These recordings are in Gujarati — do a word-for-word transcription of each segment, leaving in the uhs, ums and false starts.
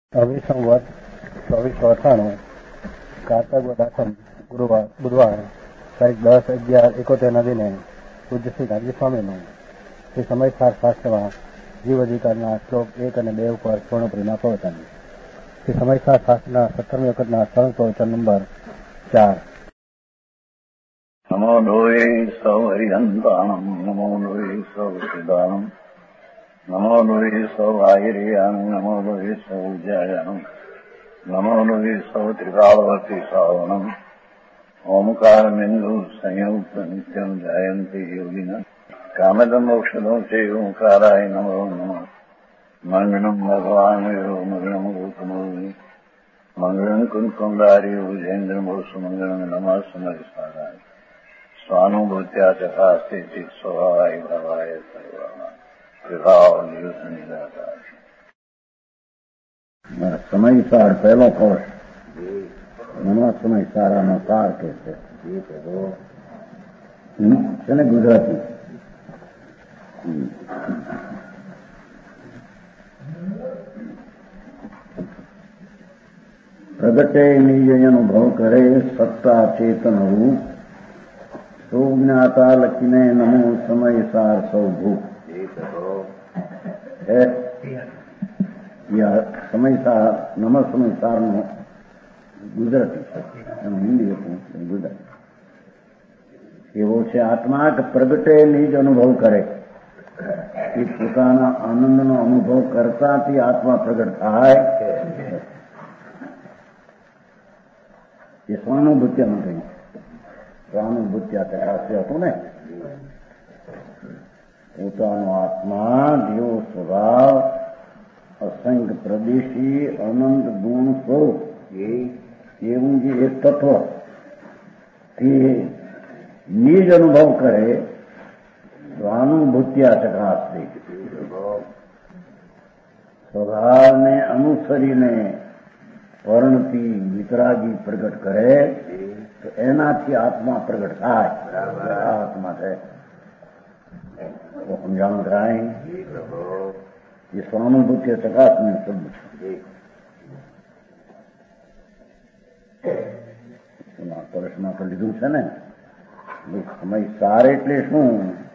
ચોવીસ સંવત ચોવીસો અઠાણું કારતક આઠમ ગુરુવાર બુધવાર તારીખ દસ અગિયાર એકોતેરના દિને પૂજ્ય શ્રી ગાંધી સ્વામીનું શ્રી સમયસાર શાસ્ત્રમાં જીવ અધિકારના શ્લોક એક અને બે ઉપર પૂર્ણ પ્રેમા પ્રવચન. શ્રી સમયસાર શાસ્ત્રના સત્તરમી વખતના સરળ પ્રવચન નંબર ચાર. નમો લોહે સૌ હરિહંતાણમ નમો લોહે સૌ સિદ્ધાણમ નમો લોહે સૌ આયર્યાણમ નમો લોહે સૌ જયાણમ નમો લોહે સૌ ત્રિકાળવતી શ્રાવણમ ઓમકાર બિંદુ સંયુક્ત નિત્યમ જયંતિ યોગિન કામદમ મોક્ષદો છે ઓંકારાય નમો નમઃ. મંગળમ ભગવાન મંગળમ ગૌતમોની મંગળમ કુંકુંડારી ઉજેન્દ્રમો સુમંગળમ નમઃ સમયસારાય સ્વાનુભૂત્યા ચકાસ્તે ચિત સ્વભાવાય ભાવાય સર્વમાં વિભાવ નિયુક્ત નિરાકાર. સમયસાર પહેલો કોર્સ નવા સમયસારાનો સાર કે છે છે ને ગુજરાતી. પ્રગટે નિજ અનુભવ કરે સત્તા ચેતન રૂપ સુજ્ઞાતા લખીને નમો સમયસાર સૌ ભૂપ. સમયસાર નમ સમયસારનો ગુજરાતી છે, એનું હિન્દી હતું ગુજરાતી. એવો છે આત્મા કે પ્રગટે નિજ અનુભવ કરે, એ પોતાના આનંદનો અનુભવ કરતાથી આત્મા પ્રગટ થાય. એ સ્વાનુભૂત્યા નથી, સ્વાનુભૂત્યા ચકાસ્ય હતું ને. પોતાનો આત્મા જેવો સ્વભાવ અસંખ્ય પ્રદેશી અનંત ગુણ સ્વરૂપ એવું જે એક તત્વ તે નિજ અનુભવ કરે સ્વાનુભૂત્યા ચકાસ્ય. સ્વભાવને અનુસરીને વર્ણથી વિતરાગી પ્રગટ કરે તો એનાથી આત્મા પ્રગટ થાય. આત્મા છે સમજાણું કરાય. એ સ્વાનુભૂતિ ચકાસને શબ્દ પ્રશ્ન તો લીધું છે ને. સમયસાર એટલે શું?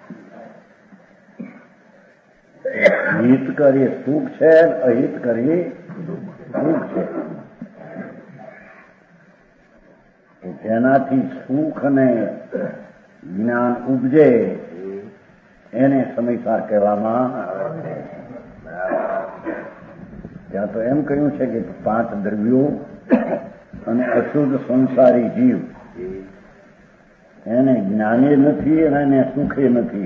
હિત કરીએ સુખ છે, અહિત કરીએ દુઃખ છે. જેનાથી સુખ અને જ્ઞાન ઉપજે એને સમયસાર કહેવામાં આવે. ત્યાં તો એમ કહ્યું છે કે પાંચ દ્રવ્યો અને અશુદ્ધ સંસારી જીવ એને જ્ઞાને નથી અને એને સુખે નથી.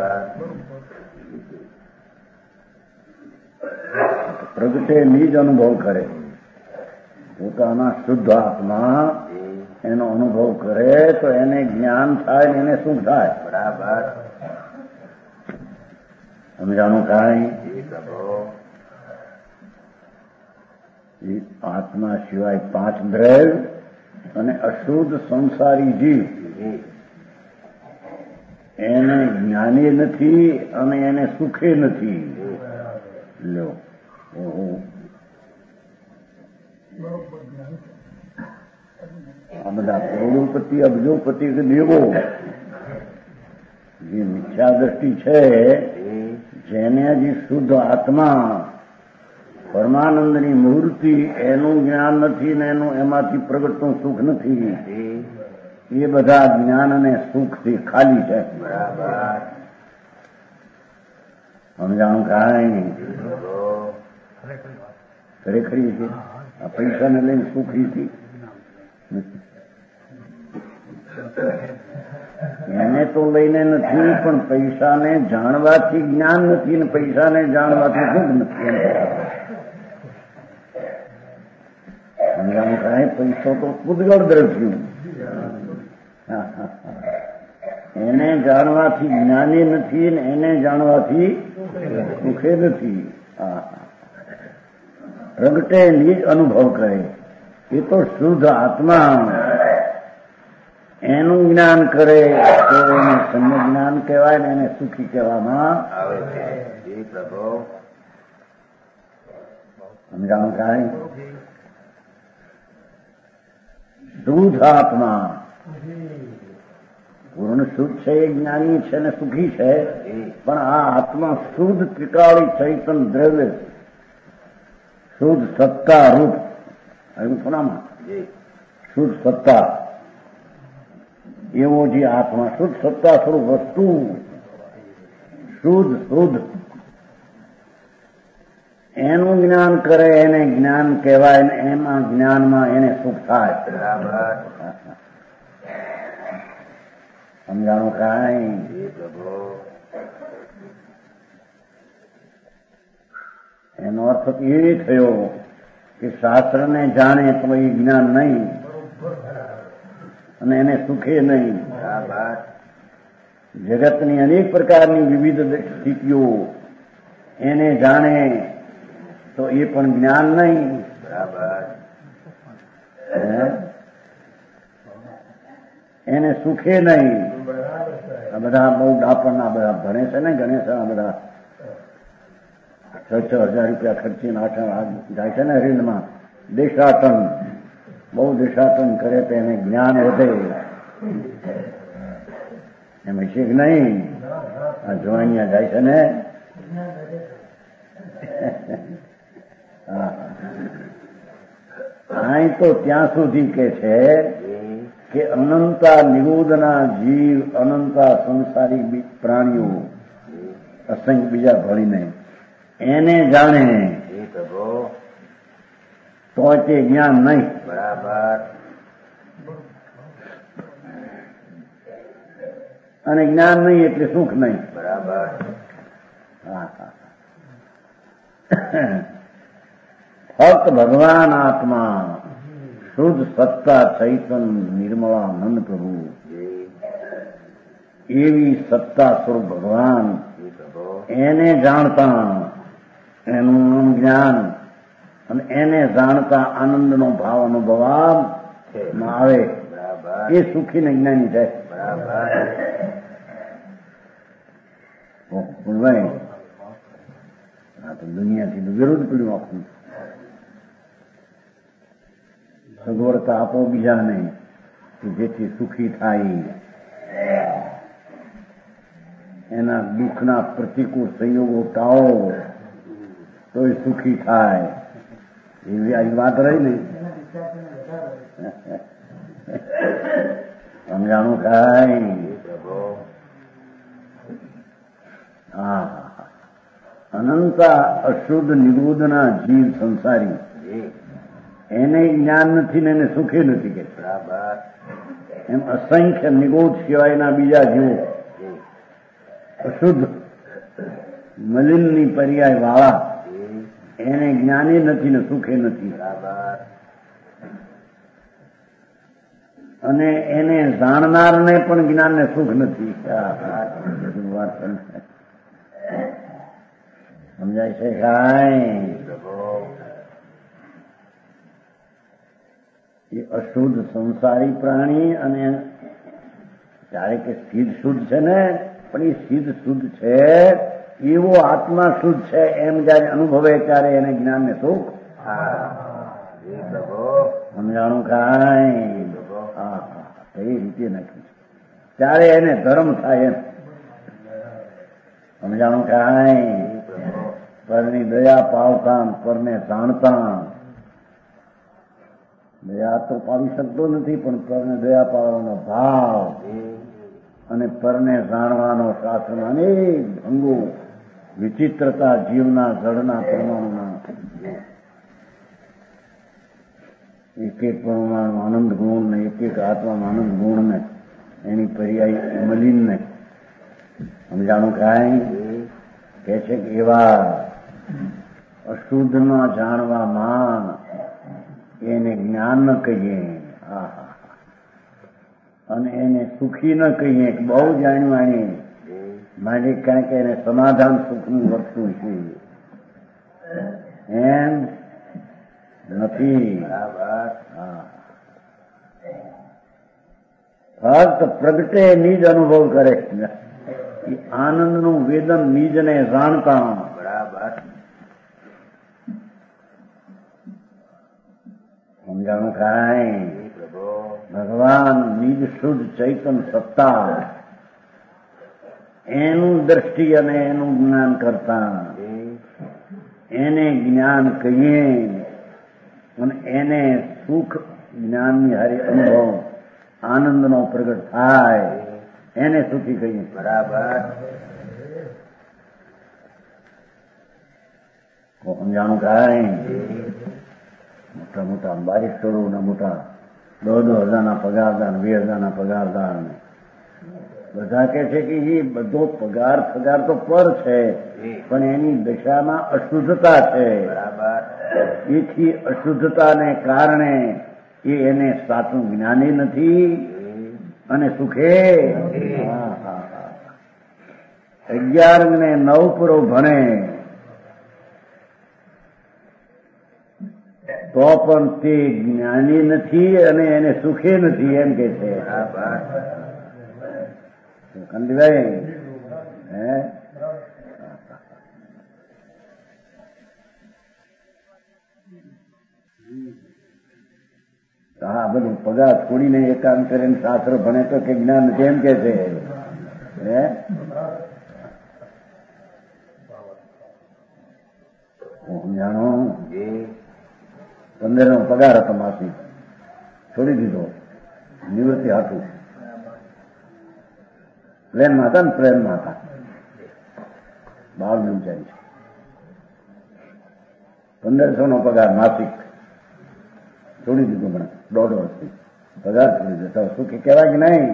પ્રગટે નિજ અનુભવ કરે, પોતાના શુદ્ધ આત્મા એનો અનુભવ કરે તો એને જ્ઞાન થાય ને એને સુખ થાય. બરાબર સમજાણું કાંઈ? આત્મા સિવાય પાંચ દ્રવ્ય અને અશુદ્ધ સંસારી જીવ એને જ્ઞાની નથી અને એને સુખે નથી. લો આ બધા કરોડોપતિ અબજોપતિ કે દેવો જે મિથ્યા દ્રષ્ટિ છે, જેને જે શુદ્ધ આત્મા પરમાનંદની મૂર્તિ એનું જ્ઞાન નથી ને એનું એમાંથી પ્રગટતું સુખ નથી, એ બધા જ્ઞાન અને સુખથી ખાલી છે. બરાબર સમજાણું કાંઈ? ખરેખરી છે આ પૈસાને લઈને સુખી હતી. એને તો લઈને નથી, પણ પૈસાને જાણવાથી જ્ઞાન નથી ને પૈસાને જાણવાથી સુખ નથી. સમજાણું કાંઈ? પૈસો તો પૂતગળ દ્રવ્યું, એને જાણવાથી જ્ઞાની નથી ને એને જાણવાથી સુખે નથી. પ્રગટે નિજ અનુભવ કરે, એ તો શુદ્ધ આત્મા એનું જ્ઞાન કરે તો એને સમ્ય જ્ઞાન કહેવાય ને એને સુખી કહેવામાં આવે છે. સમજાણું કાંઈ? શુદ્ધ આત્મા પૂર્ણ શુદ્ધ છે, એ જ્ઞાની છે ને સુખી છે, પણ આ આત્મા શુદ્ધ ત્રિકાળી ચૈતન દ્રવ્ય શુદ્ધ સત્તા રૂપ આવ્યું થોડામાં શુદ્ધ સત્તા એવો જે આત્મા શુદ્ધ સત્તા સ્વરૂપ વસ્તુ શુદ્ધ શુદ્ધ એનું જ્ઞાન કરે એને જ્ઞાન કહેવાય ને એમાં જ્ઞાનમાં એને સુખ થાય. સમજાણું કાંઈ? એનો અર્થ એ થયો કે શાસ્ત્રને જાણે તો એ જ્ઞાન નહીં અને એને સુખે નહીં. જગતની અનેક પ્રકારની વિવિધ સ્થિતિઓ એને જાણે તો એ પણ જ્ઞાન નહીં. એને સુખે નહીં. આ બધા બહુ ડાપણના બધા ભણે છે ને ગણેશ આ બધા છ છ હજાર રૂપિયા ખર્ચીને આઠ જાય છે ને રીલમાં દેશાટન બહુ દેશાટન કરે તો એને જ્ઞાન વધે એમ છે કે નહીં? આ જોવાનિયા જાય છે ને અહીં તો ત્યાં સુધી કે છે કે અનંતા નિરોધના જીવ અનંતા સંસારી પ્રાણીઓ અસંખ્ય બીજા ભળીને એને જાણે તો તે જ્ઞાન નહીં. બરાબર. અને જ્ઞાન નહીં એટલે સુખ નહીં. બરાબર. હા હા. ફક્ત ભગવાન આત્મા શુદ્ધ સત્તા ચૈતન નિર્મળાનંદ પ્રભુ એવી સત્તા સ્વરૂપ ભગવાન એને જાણતા એનું જ્ઞાન અને એને જાણતા આનંદનો ભાવ અનુભવવામાં આવે એ સુખી ને જ્ઞાની થાય. ભાઈ આ તો દુનિયાથી વિરોધ પડ્યું આખું. સગવડતા આપો બીજાને કે જેથી સુખી થાય, એના દુઃખના પ્રતિકૂળ સંયોગો ટાળો તો એ સુખી થાય. એવી આ વાત રહી ને સમજાણું કાંઈ? હા અનંતા અશુદ્ધ નિરોધના જીવ સંસારી એને જ્ઞાન નથી ને એને સુખે નથી કે એમ અસંખ્ય નિગોધ સિવાયના બીજા જીવો અશુદ્ધ મલિનની પર્યાય વાળા એને જ્ઞાની નથી ને સુખે નથી. અને એને જાણનારને પણ જ્ઞાનને સુખ નથી. સમજાય છે કાંઈ? એ અશુદ્ધ સંસારી પ્રાણી અને ત્યારે કે સિદ્ધ શુદ્ધ છે ને પણ એ સિદ્ધ શુદ્ધ છે એવો આત્મા શુદ્ધ છે એમ જયારે અનુભવે ત્યારે એને જ્ઞાન ને સુખ. સમજાણું કાંઈ? હા એ રીતે નથી ત્યારે એને ધર્મ થાય એમ. સમજાણું કાંઈ? પરની દયા પાવતા પરને જાણતા. દયા તો પાવી શકતો નથી પણ પરને દયા પાવવાનો ભાવ અને પરને જાણવાનો શાસ્ત્રના અનેક ભંગો વિચિત્રતા જીવના જળના પરમાણુના એક એક પરમાણુ આનંદ ગુણ ને એક એક આત્મા આનંદ ગુણ ને એની પર્યાય મલિન ને સમજાણું કાંઈ? કે છે કે એવા અશુદ્ધનો જાણવામાં એને જ્ઞાન ન કહીએ અને એને સુખી ન કહીએ કે બહુ જાણ્યું આણી માટે કારણ કે એને સમાધાન સુખનું વસ્તુ છે એમ નથી. ફક્ત પ્રગટે નિજ અનુભવ કરે આનંદનું વેદન નિજને જાણતા. બરાબર. સમજાણું કાંઈ? ભગવાન નિજ શુદ્ધ ચૈતન સત્તા એનું દ્રષ્ટિ અને એનું જ્ઞાન કરતા એને જ્ઞાન કહીએ અને એને સુખ જ્ઞાનની હારી અનુભવ આનંદનો પ્રગટ થાય એને સુખી કહીએ. બરાબર. સમજાણું કાંઈ? મોટા મોટા બારિસ્ટરો ના મોટા દો દો હજારના પગારદાર, વીસ હજારના પગારદાર બધા કે છે કે એ બધો પગાર પગાર તો પર છે, પણ એની દશામાં અશુદ્ધતા છે. એથી અશુદ્ધતાને કારણે એ એને સાચું જ્ઞાની નથી અને સુખે. અગિયાર ને નવ પૂરો ભણે તો પણ તે જ્ઞાની નથી અને એને સુખે નથી એમ કે છે. કંદીભાઈ હે હા બધું પગાર છોડીને એકાંત કરીને શાસ્ત્ર ભણે તો કે જ્ઞાન નથી એમ કે છે. હે જાણો પંદર નો પગાર હતો માસી છોડી દીધો નિવૃત્તિ હતું. પ્લેનમાં હતા ને પ્લેનમાં હતા બાર વિચારી પંદરસો નો પગાર માસિક છોડી દીધું. મને દોઢ વર્ષથી પગાર છોડી દીધો. સુખી કહેવાય કે નહીં?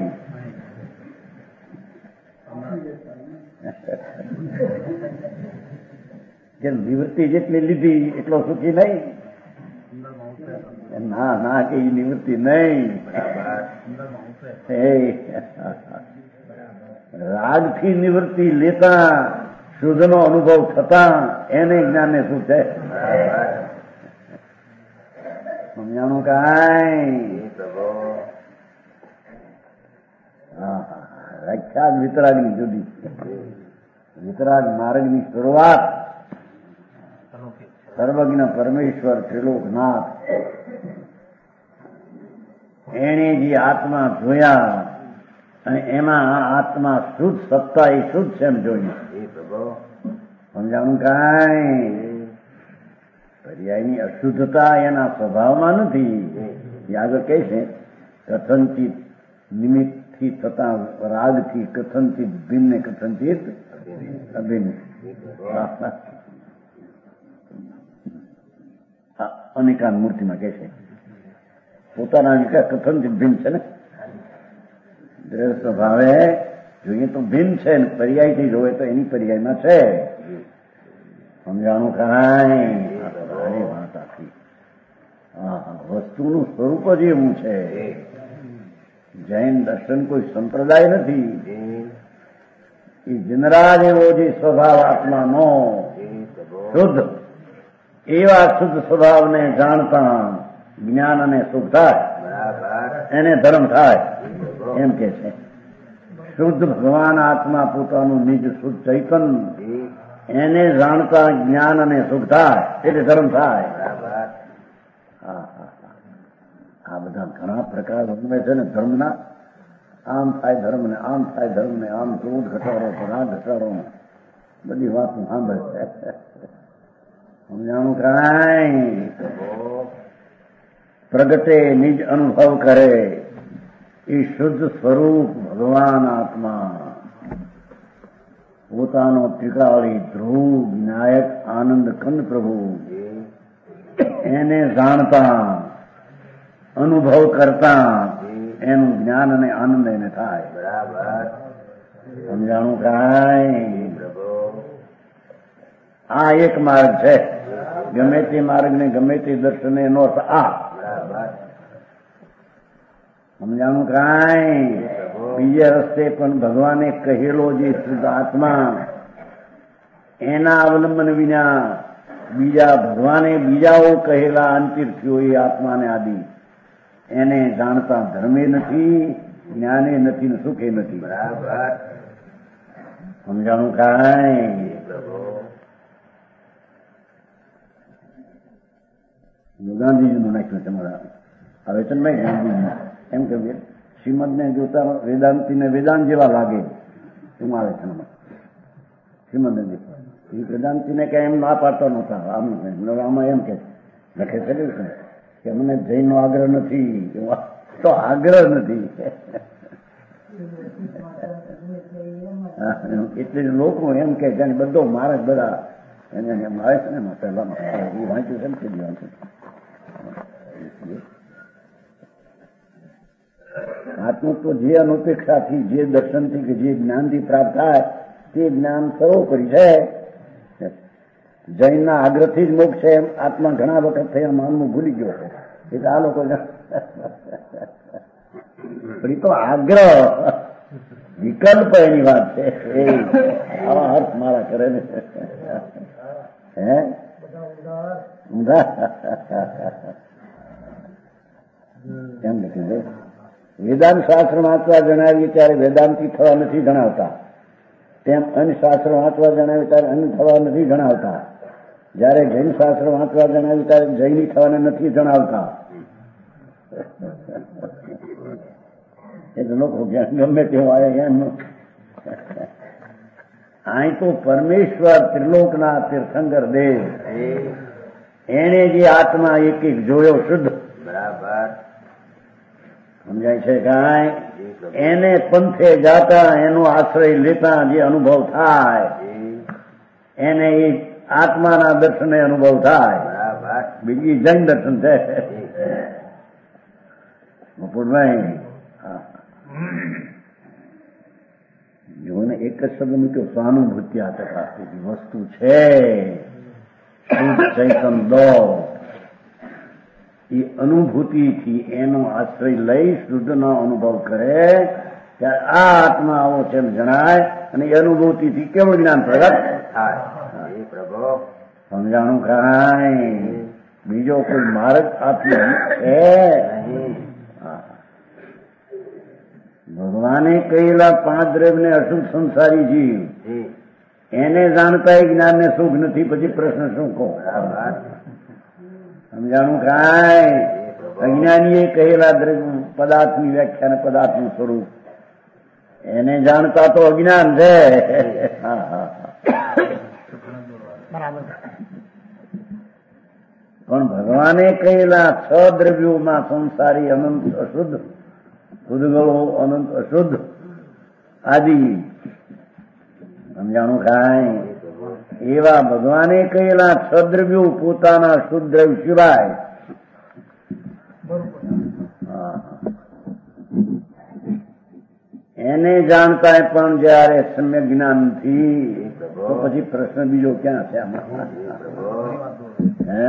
કે નિવૃત્તિ જેટલી લીધી એટલો સુખી નહીં? ના ના કે નિવૃત્તિ નહીં. રાગથી નિવૃત્તિ લેતા શુદ્ધનો અનુભવ થતા એને જ્ઞાનને શું છે? સમજાણું કાંઈ? વ્યાખ્યાત વિતરાગની જુદી. વિતરાગ માર્ગની શરૂઆત સર્વજ્ઞ પરમેશ્વર ત્રિલોકનાથ એને જે આત્મા જોયા અને એમાં આ આત્મા શુદ્ધ સત્તા એ શુદ્ધ છે એમ જોયું. સમજાણું કાંઈ? પર્યાયની અશુદ્ધતા એના સ્વભાવમાં નથી. એ આગળ કહે છે કથનચિત નિમિત્તથી થતા રાગથી કથનચિત ભિન્ન કથનચિત અભિન્ન. અનેકાન મૂર્તિમાં કહે છે પોતાના કથનચિત ભિન્ન છે ને સ્વભાવે જોઈએ તો ભિન્ન છે ને પર્યાયથી જોવે તો એની પર્યાયમાં છે. સમજાણું કાંઈ? વાત આખી વસ્તુનું સ્વરૂપ જ એવું છે. જૈન દર્શન કોઈ સંપ્રદાય નથી. એ જનરાજ એવો જે સ્વભાવ આત્માનો શુદ્ધ એવા શુદ્ધ સ્વભાવને જાણતા જ્ઞાન અને સુખ થાય એને ધર્મ થાય એમ કે છે. શુદ્ધ ભગવાન આત્મા પોતાનું નિજ શુદ્ધ ચૈતન એને જાણતા જ્ઞાન અને સુખ થાય એટલે ધર્મ થાય. આ બધા ઘણા પ્રકાર વર્ણવે છે ને ધર્મના. આમ થાય ધર્મ ને આમ થાય ધર્મ ને આમ ક્રોધ ઘટાડો રાગ ઘટાડો બધી વાતો સાંભળે છે. સમજાણું કાંઈ? પ્રગટે નિજ અનુભવ કરે એ શુદ્ધ સ્વરૂપ ભગવાન આત્મા પોતાનો ત્રિકાળી ધ્રુવ વિનાયક આનંદ કંદ પ્રભુ એને જાણતા અનુભવ કરતા એનું જ્ઞાન અને આનંદ એને થાય. બરાબર. સમજાણું કાંઈ? આ એક માર્ગ છે. ગમે તે માર્ગ ને ગમે તે દર્શન એનો અર્થ આ. સમજાણું કાંઈ? બીજા રસ્તે પણ ભગવાને કહેલો જે શુદ્ધ આત્મા એના અવલંબન વિના બીજા ભગવાને બીજાઓ કહેલા અંતિર્થીઓ એ આત્માને આદિ એને જાણતા ધર્મે નથી, જ્ઞાને નથી ને સુખે નથી. બરાબર. સમજાણું કાંઈ? ગાંધીજીનું નાખ્યું તમારા આ વેચનભાઈ ગાંધીજી એમ કે શ્રીમદને જોતા વેદાંતિને વેદાંત જેવા લાગે એમાં આવે છે શ્રીમદ એ વેદાંતિને કઈ એમ ના પાડતો નહોતા આમ આમાં એમ કે લખે છે કે મને જૈનનો આગ્રહ નથી તો આગ્રહ નથી એટલે લોકો એમ કે જાણે બધો મારે બધા એને એમ આવે છે ને પહેલામાં એ વાંચ્યું છે ને તે વાંચ્યું આત્મત્વ જે અનુપેક્ષાથી જે દર્શનથી કે જે જ્ઞાનથી પ્રાપ્ત થાય તે જ્ઞાન સર્વોપરી છે. જૈનના આગ્રહથી જ મોક્ષ છે એમ આત્મા ઘણા વખત થયા માનવું ભૂલી ગયો છે એટલે આ લોકો તો આગ્રહ વિકલ્પ એની વાત છે આવા અર્થ મારા કરે ને હે એમ લખ્યું છે વેદાંત શાસ્ત્ર વાંચવા જણાવ્યું ત્યારે વેદાંતિ થવા નથી જણાવતા તેમ અન્ય શાસ્ત્ર વાંચવા જણાવ્યું ત્યારે અન્ય થવા નથી જણાવતા જયારે જૈન શાસ્ત્ર વાંચવા જણાવ્યું ત્યારે જૈની થવાને નથી જણાવતા એટલે લોકો ગમે તેવું આવે એમ અહીં તો પરમેશ્વર ત્રિલોકના તીર્થંકર દેવ એને જે આત્મા એક એક જોયો શુદ્ધ બરાબર સમજાય છે કાંઈ એને પંથે જાતા એનો આશ્રય લેતા જે અનુભવ થાય એને એ આત્માના દર્શને અનુભવ થાય બીજી જૈન દર્શન છે બપોરભાઈ જોને એક જ શબ્દ મૂક્યો સ્વાનુભૂતિ આ ચકાસતી વસ્તુ છે શુદ્ધ ચૈતન દો એ અનુભૂતિથી એનો આશ્રય લઈ શુદ્ધનો અનુભવ કરે ત્યારે આ આત્મા આવો છે એમ જણાય અને એ અનુભૂતિથી કેવું જ્ઞાન પ્રગટ થાય પ્રભુ સમજાણું કાંઈ બીજો કોઈ માર્ગ આત્મા છે ભગવાને કહેલા પાંચ દ્રવ્યને અશુદ્ધ સંસારી જીવ એને જાણતા એ જ્ઞાનને સુખ નથી પછી પ્રશ્ન શું કહો સમજાણું કાંઈ અજ્ઞાનીએ કહેલા દ્રવ્ય પદાર્થની વ્યાખ્યા અને પદાર્થનું સ્વરૂપ એને જાણતા તો અજ્ઞાન છે હા હા પણ ભગવાને કહેલા છ દ્રવ્યોમાં સંસારી અનંત અશુદ્ધ ઉદગળો અનંત અશુદ્ધ આદિ સમજાણું કાંઈ એવા ભગવાને કહેલા છ દ્રવ્યો પોતાના શુદ્ધ દ્રવ્ય સિવાય એને જાણતા પણ જયારે સમ્યક જ્ઞાન નથી તો પછી પ્રશ્ન બીજો ક્યાં છે આમાં હે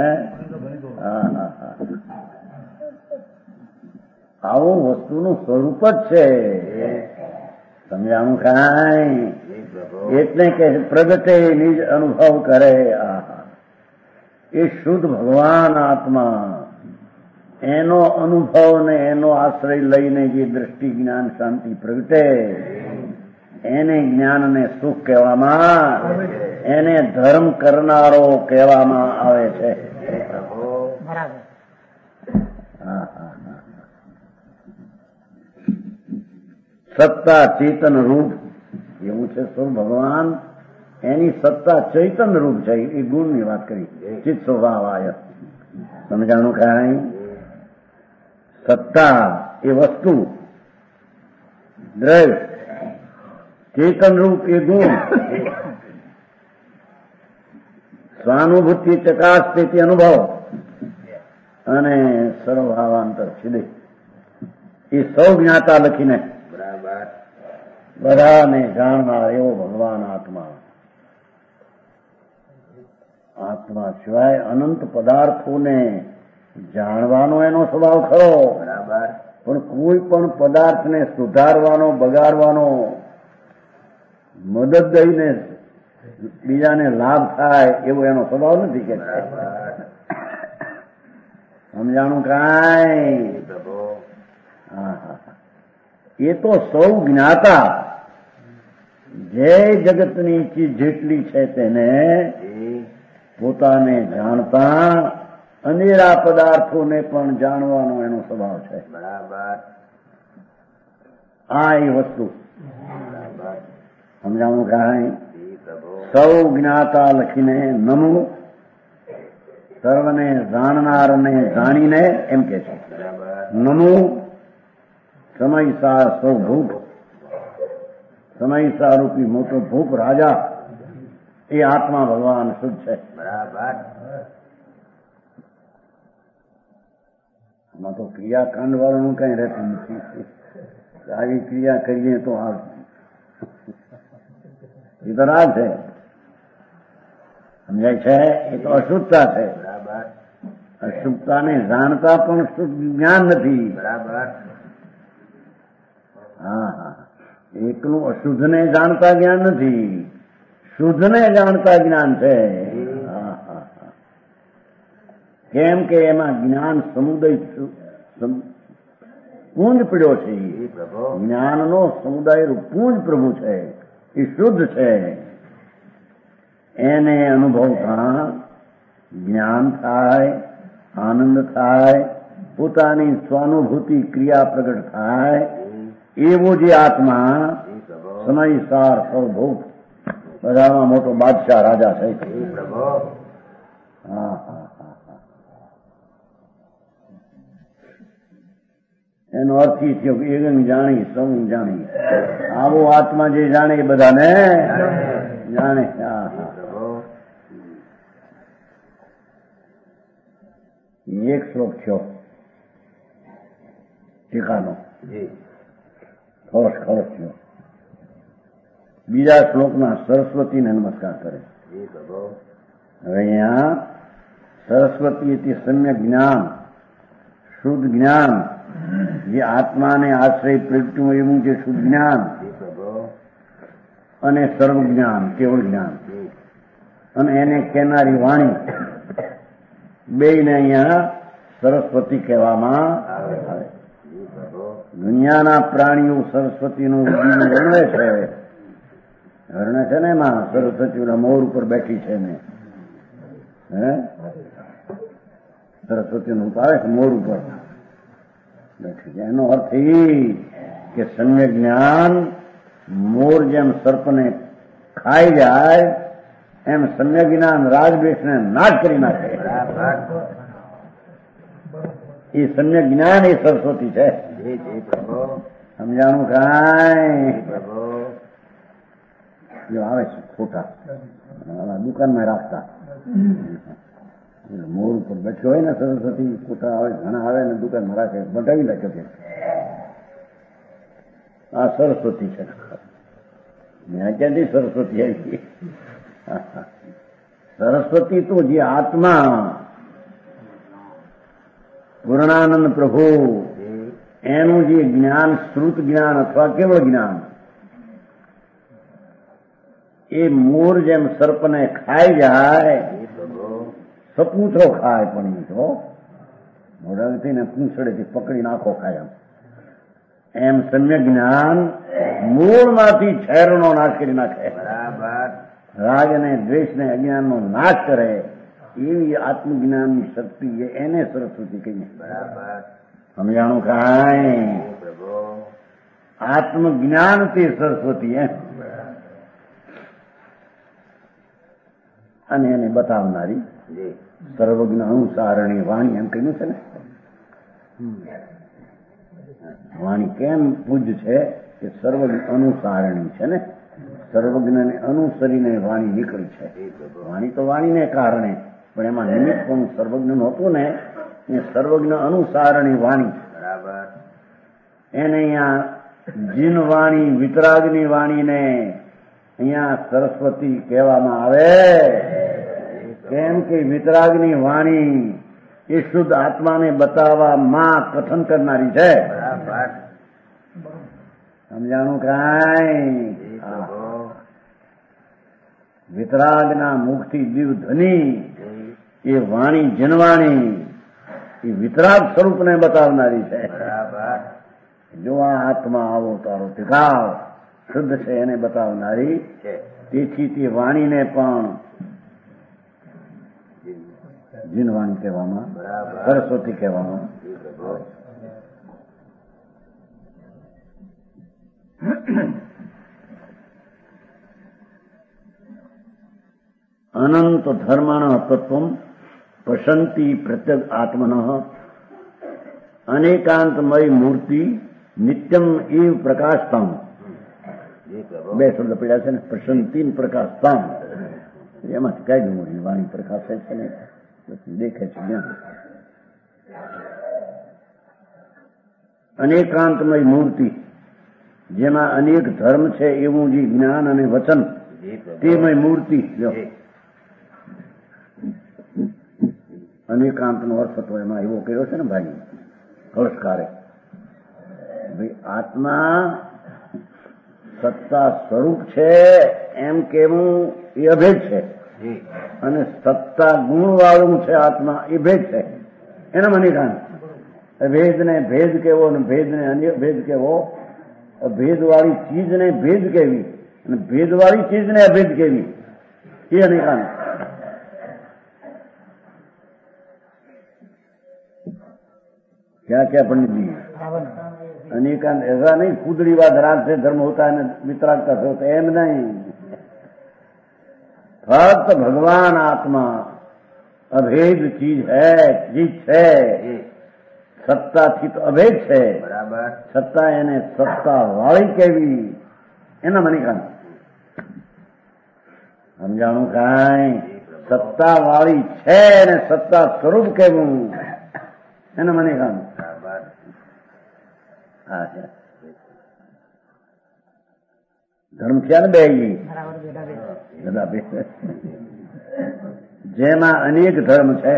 આવું વસ્તુનું સ્વરૂપ જ છે સમજાણું કાંઈ એટલે કે પ્રગટે નિજ અનુભવ કરે એ શુદ્ધ ભગવાન આત્મા એનો અનુભવ ને એનો આશ્રય લઈને જે દ્રષ્ટિ જ્ઞાન શાંતિ પ્રગટે એને જ્ઞાનને સુખ કહેવામાં એને ધર્મ કરનારો કહેવામાં આવે છે હા હા સત્તા ચેતન રૂપ એવું છે સ્વ ભગવાન એની સત્તા ચૈતન રૂપ છે એ ગુણની વાત કરી ચિત્ત સ્વભાવ આય સમજાણું કાંઈ સત્તા એ વસ્તુ દ્રવ્ય ચેતન રૂપ એ ગુણ સ્વાનુભૂતિ ચકાસ તે અનુભવ અને સર્વભાવાંતર છિદે એ સૌ જ્ઞાતા લખીને બધાને જાણનાર એવો ભગવાન આત્મા આત્મા સિવાય અનંત પદાર્થોને જાણવાનો એનો સ્વભાવ ખરો બરાબર પણ કોઈ પણ પદાર્થને સુધારવાનો બગાડવાનો મદદ દઈને બીજાને લાભ થાય એવો એનો સ્વભાવ નથી કે સમજાણું કાંઈ હા હા એ તો સૌ જ્ઞાતા જે જગતની ચીજ જેટલી છે તેને પોતાને જાણતા અંધેરા પદાર્થોને પણ જાણવાનો એનો સ્વભાવ છે. બરાબર. આ એ વસ્તુ સમજાવું કાંઈ સૌ જ્ઞાતા લખીને નમું સર્વને જાણનારને જાણીને એમ કે છે. નમું સમયસાર સૌ ભૂપ, સમયસાર રૂપી મોટો ભૂપ રાજા એ આત્મા ભગવાન શુદ્ધ છે. બરાબર. આમાં તો ક્રિયાકાંડ વાળાનું કઈ રહેતું નથી. આવી ક્રિયા કરીએ તો આ એ તો રાગ છે, સમજાય છે. એ તો અશુદ્ધતા છે. બરાબર. અશુદ્ધતાને જાણતા પણ શુદ્ધ જ્ઞાન નથી. બરાબર. હા હા એકલું અશુદ્ધને જાણતા જ્ઞાન નથી, શુદ્ધને જાણતા જ્ઞાન છે. હા હા હા કેમ કે એમાં જ્ઞાન સમુદાય પૂંજ પડ્યો છે. જ્ઞાનનો સમુદાય પૂંજ પ્રભુ છે, એ શુદ્ધ છે. એને અનુભવતા જ્ઞાન થાય, આનંદ થાય, પોતાની સ્વાનુભૂતિ ક્રિયા પ્રગટ થાય. એવો જે આત્મા સમયસાર સૌભૂત બધામાં મોટો બાદશાહ રાજા છે. હા હા હા હા એનો અર્થ એ થયો કે એકમ જાણી સૌ જાણી. આવો આત્મા જે જાણે એ બધાને જાણે. હા હા એક શ્લોક થયો ટીકાનો, ખોસ ખોસ થયો. બીજા શ્લોકમાં સરસ્વતીને નમસ્કાર કરે. હવે અહીંયા સરસ્વતી એટલે સમ્યક જ્ઞાન, શુદ્ધ જ્ઞાન, જે આત્માને આશ્રય પ્રગટ્યું એવું જે શુદ્ધ જ્ઞાન અને સર્વ જ્ઞાન, કેવળ જ્ઞાન અને એને કહેનારી વાણી, બેયને અહીંયા સરસ્વતી કહેવામાં આવે. દુનિયાના પ્રાણીઓ સરસ્વતીનું વર્ણે છે, વર્ણે છે ને એમાં સરસ્વતી મોર ઉપર બેઠી છે ને, હે સરસ્વતીનું આવે છે મોર ઉપર બેઠી છે. એનો અર્થ એ કે સમ્યક જ્ઞાન મોર જેમ સર્પને ખાઈ જાય એમ સમ્યક જ્ઞાન રાજદ્વેષને નાશ કરી નાખે. એ સમ્યક જ્ઞાન એ સરસ્વતી છે. સમજાણું કાંઈ? જો આવે છે ખોટા દુકાનમાં રાખતા, મોર ઉપર બેઠો હોય ને સરસ્વતી, ખોટા આવે ઘણા આવે ને દુકાનમાં રાખે, બટાવી નાખે છે. આ સરસ્વતી છે. ત્યાં ક્યાંથી સરસ્વતી આવી? સરસ્વતી તો જે આત્મા પૂર્ણાનંદ પ્રભુ એનું જે જ્ઞાન, શ્રુત જ્ઞાન અથવા કેવળ જ્ઞાન, એ મોર જેમ સર્પને ખાઈ જાય, સપૂથરો ખાય પણ એ તો મોઢાથી ને પૂંછડેથી પકડી નાખો ખાય એમ સમ્યક જ્ઞાન મૂળમાંથી છેરનો નાશ કરી નાખે. રાગ અને દ્વેષ ને અજ્ઞાનનો નાશ કરે એવી આત્મજ્ઞાનની શક્તિ છે, એને સરસ્વતી કહીએ. સમજાણું કાંઈ? આત્મજ્ઞાન તે સરસ્વતી એમ, અને એને બતાવનારી સર્વજ્ઞ અનુસારણી વાણી એમ કહ્યું છે ને. વાણી કેમ પૂજ્ય છે કે સર્વજ્ઞ અનુસારણી છે ને, સર્વજ્ઞને અનુસરીને વાણી નીકળી છે. વાણી તો વાણીને કારણે, પણ એમાં નિમિત્ત પણ સર્વજ્ઞ નહોતું ને, એ સર્વજ્ઞ અનુસારણી વાણી. એને અહીંયા જીન વાણી, વિતરાગની વાણીને અહીંયા સરસ્વતી કહેવામાં આવે. કેમ કે વિતરાગની વાણી એ શુદ્ધ આત્માને બતાવવા માં કથન કરનારી છે. સમજાણું કાંઈ? વિતરાગના મુખથી જીવ ધની એ વાણી જનવાણી એ વિતરાગ સ્વરૂપને બતાવનારી છે. જો આ આત્મા આવો તારો ટીકાવ શુદ્ધ છે એને બતાવનારી. તેથી તે વાણીને પણ જીનવાણી કહેવામાં, સરસ્વતી કહેવામાં. અનંત ધર્મણ તત્વ પસંતી પ્રત્યગ આત્મન અનેકાંતમય મૂર્તિ નિત્યમ એવ પ્રકાશતામ. બે શબ્દ પડ્યા છે ને, પ્રસંતી પ્રકાશતામ. એમાંથી કઈ ગયું વાણી પ્રકાશે છે ને, દેખે છે જ્ઞાન. અનેકાંતમય મૂર્તિ, જેમાં અનેક ધર્મ છે એવું જે જ્ઞાન અને વચન, તેમય મૂર્તિ. અનેકાંતનો અર્થ તો એમાં એવો કર્યો છે ને ભાઈ કળશકારે, ભાઈ આત્મા સત્તા સ્વરૂપ છે એમ કેવું એ અભેદ છે, અને સત્તા ગુણ વાળું છે આત્મા એ ભેદ છે. એના અનેકાંત. ભેદ ને ભેદ કેવો ને ભેદ ને અન્ય ભેદ કેવો, ભેદ વાળી ચીજ ને ભેદ કેવી અને ભેદ વાળી ચીજ ને અભેદ કેવી, એ અનેકાંત. क्या क्या पंडित जी, अनेकांत ऐसा नहीं खुदड़ीवाद राग से धर्म होता है, वितराग का होता है, एम नहीं. फक्त भगवान आत्मा अभेद चीज है, चीज है. सत्ता थी तो अभेद है, बराबर. सत्ता એને સત્તા વાળી કેવી, એના અનેકાંત. સમજાણું કાંઈ? સત્તા વાળી છે ને સત્તા સ્વરૂપ કેવું, એના અનેકાંત. હા છે ધર્મ થયા ને બે બધા બે, જેમાં અનેક ધર્મ છે.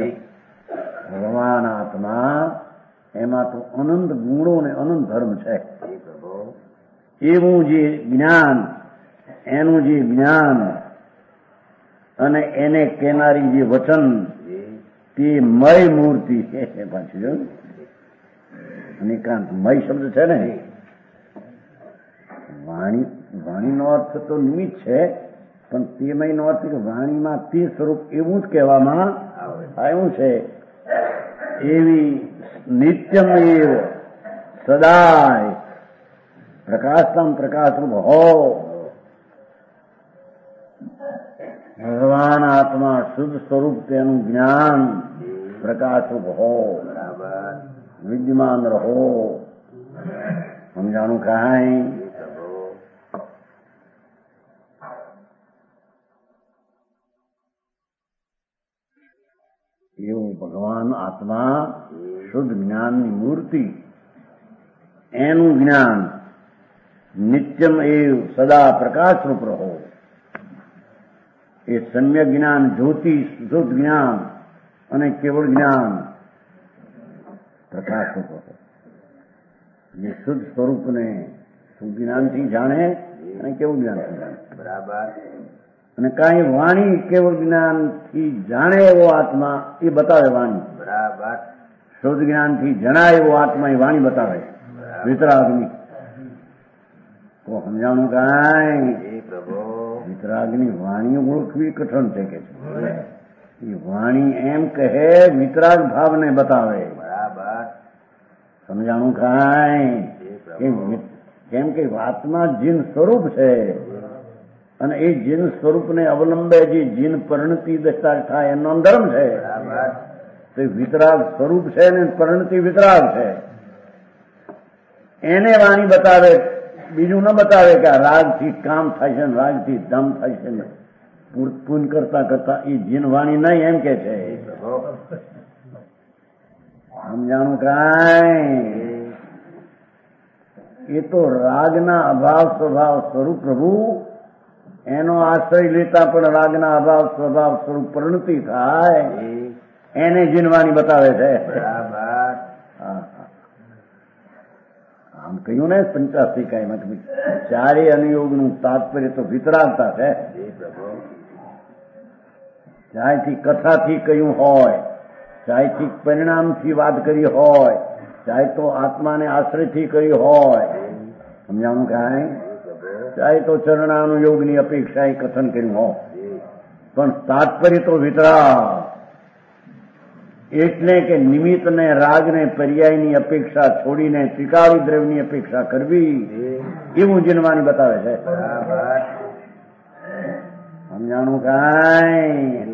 ભગવાન આત્મા એમાં તો અનંત ગુણો ને અનંત ધર્મ છે. એવું જે જ્ઞાન, એનું જે જ્ઞાન અને એને કેનારી જે વચન, તે મય મૂર્તિ છે. પાછું અનેકાંત મય શબ્દ છે ને, વાણી વાણીનો અર્થ તો નિમિત્ત છે, પણ તે મયનો અર્થ કે વાણીમાં તે સ્વરૂપ એવું જ કહેવામાં આવ્યું છે. એવી નિત્યમ એવ સદાય પ્રકાશતમ પ્રકાશરૂપ હો. ભગવાન આત્મા શુદ્ધ સ્વરૂપ તેનું જ્ઞાન પ્રકાશરૂપ હો, વિદ્યમાન રહો. સમજાણું કાંઈ? એવું ભગવાન આત્મા શુદ્ધ જ્ઞાનની મૂર્તિ, એનું જ્ઞાન નિત્યમ એવ સદા પ્રકાશરૂપ રહો. એ સમ્યક જ્ઞાન, જ્યોતિ, શુદ્ધ જ્ઞાન અને કેવળ જ્ઞાન પ્રકાશરૂપ રહો. જે શુદ્ધ સ્વરૂપને શુદ્ધ જ્ઞાનથી જાણે અને કેવું જ્ઞાનથી જાણે, બરાબર. અને કાંઈ વાણી કેવળ જ્ઞાનથી જાણે એવો આત્મા એ બતાવે વાણી, બરાબર. શુદ્ધ જ્ઞાનથી જણાય એવો આત્મા એ વાણી બતાવે, વિતરાગની. તો સમજાણું કાંઈ? વિતરાગની વાણી ઓળખવી કઠણ છે કે એ વાણી એમ કહે, વિતરાગ ભાવને બતાવે, બરાબર. સમજાણું કાંઈ? કેમ કે આત્મા જીન સ્વરૂપ છે, અને એ જીન સ્વરૂપને અવલંબે જે જીન પરિણતિ દશા થાય એનો ધર્મ છે. તો વિતરાગ સ્વરૂપ છે ને પરિણતિ વિતરાગ છે. એને વાણી બતાવે, બીજું ન બતાવે કે આ રાગથી કામ થાય છે, રાગથી ધમ થાય છે. પૂન કરતા કરતા એ જીન વાણી નહીં એમ કે છે. સમજાણું કાંઈ? એ તો રાગના અભાવ સ્વભાવ સ્વરૂપ પ્રભુ, એનો આશ્રય લેતા પણ રાગના અભાવ સ્વભાવ સ્વરૂપ પરિણતિ થાય, એને જીનવાણી બતાવે છે. બરાબર. આમ કહ્યું ને પંચાસી કાયમાં કે ચારે અનુયોગનું તાત્પર્ય તો વિતરાગતા છે. ચાહેથી કથાથી કહ્યું હોય, ચાહેથી પરિણામથી વાત કરી હોય, ચાહે તો આત્માને આશ્રયથી કરી હોય, સમજાવું કાંઈ? ચાહે તો ચરણાનુયોગની અપેક્ષાએ કથન કર્યું હોય, પણ તાત્પર્ય તો વિતરાગ. એટલે કે નિમિત્તને રાગને પર્યાયની અપેક્ષા છોડીને ત્રિકાળી દ્રવ્યની અપેક્ષા કરવી એવું જીનવાની બતાવે છે. સમજાણું કાંઈ?